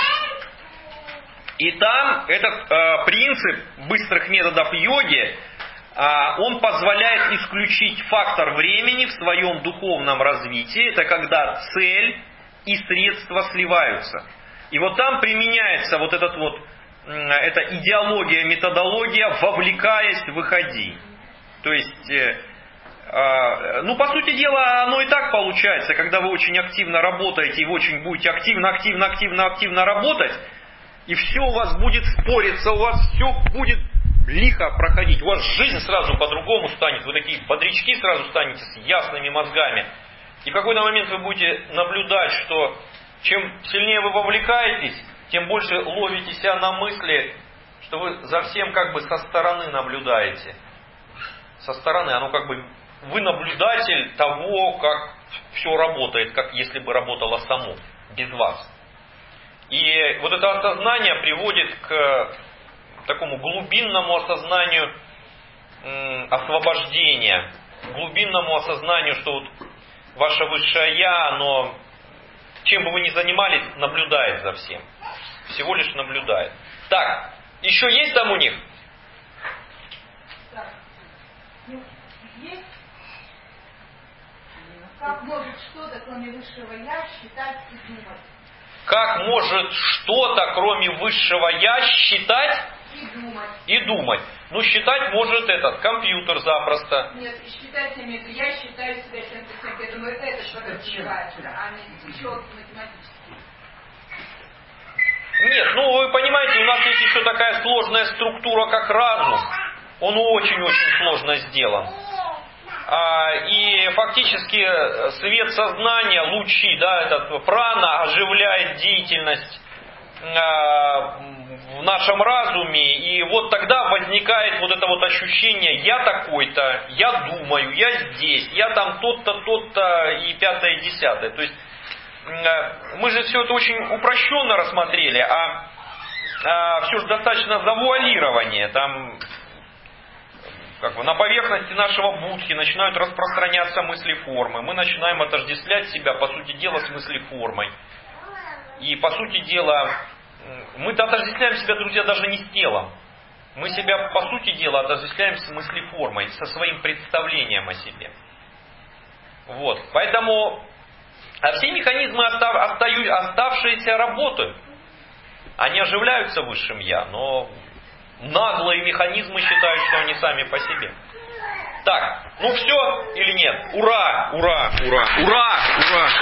И там этот э, принцип быстрых методов йоги, э, он позволяет исключить фактор времени в своем духовном развитии. Это когда цель и средства сливаются. И вот там применяется вот этот вот, э, эта идеология, методология, вовлекаясь, выходи. То есть, э, э, ну, по сути дела, оно и так получается, когда вы очень активно работаете, и вы очень будете активно, активно, активно, активно работать, и все у вас будет спориться, у вас все будет лихо проходить, у вас жизнь сразу по-другому станет, вы такие бодрячки сразу станете с ясными мозгами. И в какой-то момент вы будете наблюдать, что чем сильнее вы вовлекаетесь, тем больше ловите себя на мысли, что вы за всем как бы со стороны наблюдаете. Со стороны, оно как бы, вы наблюдатель того, как все работает, как если бы работало само, без вас. И вот это осознание приводит к такому глубинному осознанию м, освобождения, глубинному осознанию, что вот ваше высшее Я, оно, чем бы вы ни занимались, наблюдает за всем. Всего лишь наблюдает. Так, еще есть там у них? Так. Ну, есть. Как может что-то, кроме высшего Я, считать и думать? Как может что-то, кроме высшего Я, считать и думать? И думать. Ну, считать может этот компьютер запросто. Нет, и считать я имею в виду, я считаю себя чем-то, чем-то. Я думаю, это что подразумевается, а не еще математически. Нет, ну вы понимаете, у нас есть еще такая сложная структура, как разум. Он очень-очень сложно сделан. А, и фактически свет сознания, лучи, да, этот прана оживляет деятельность а, в нашем разуме. И вот тогда возникает вот это вот ощущение: я такой-то, я думаю, я здесь, я там тот-то, тот-то и пятое, и десятое. То есть мы же все это очень упрощенно рассмотрели, а, а все же достаточно завуалирование. Там как бы на поверхности нашего будхи начинают распространяться мысли-формы. Мы начинаем отождествлять себя, по сути дела, с мысли-формой. И, по сути дела, мы-то отождествляем себя, друзья, даже не с телом. Мы себя, по сути дела, отождествляем с мысли-формой, со своим представлением о себе. Вот. Поэтому а все механизмы, оставшиеся, работают. Они оживляются высшим Я, но наглые механизмы считают, что они сами по себе. Так, ну все или нет? Ура, ура, ура, ура, ура!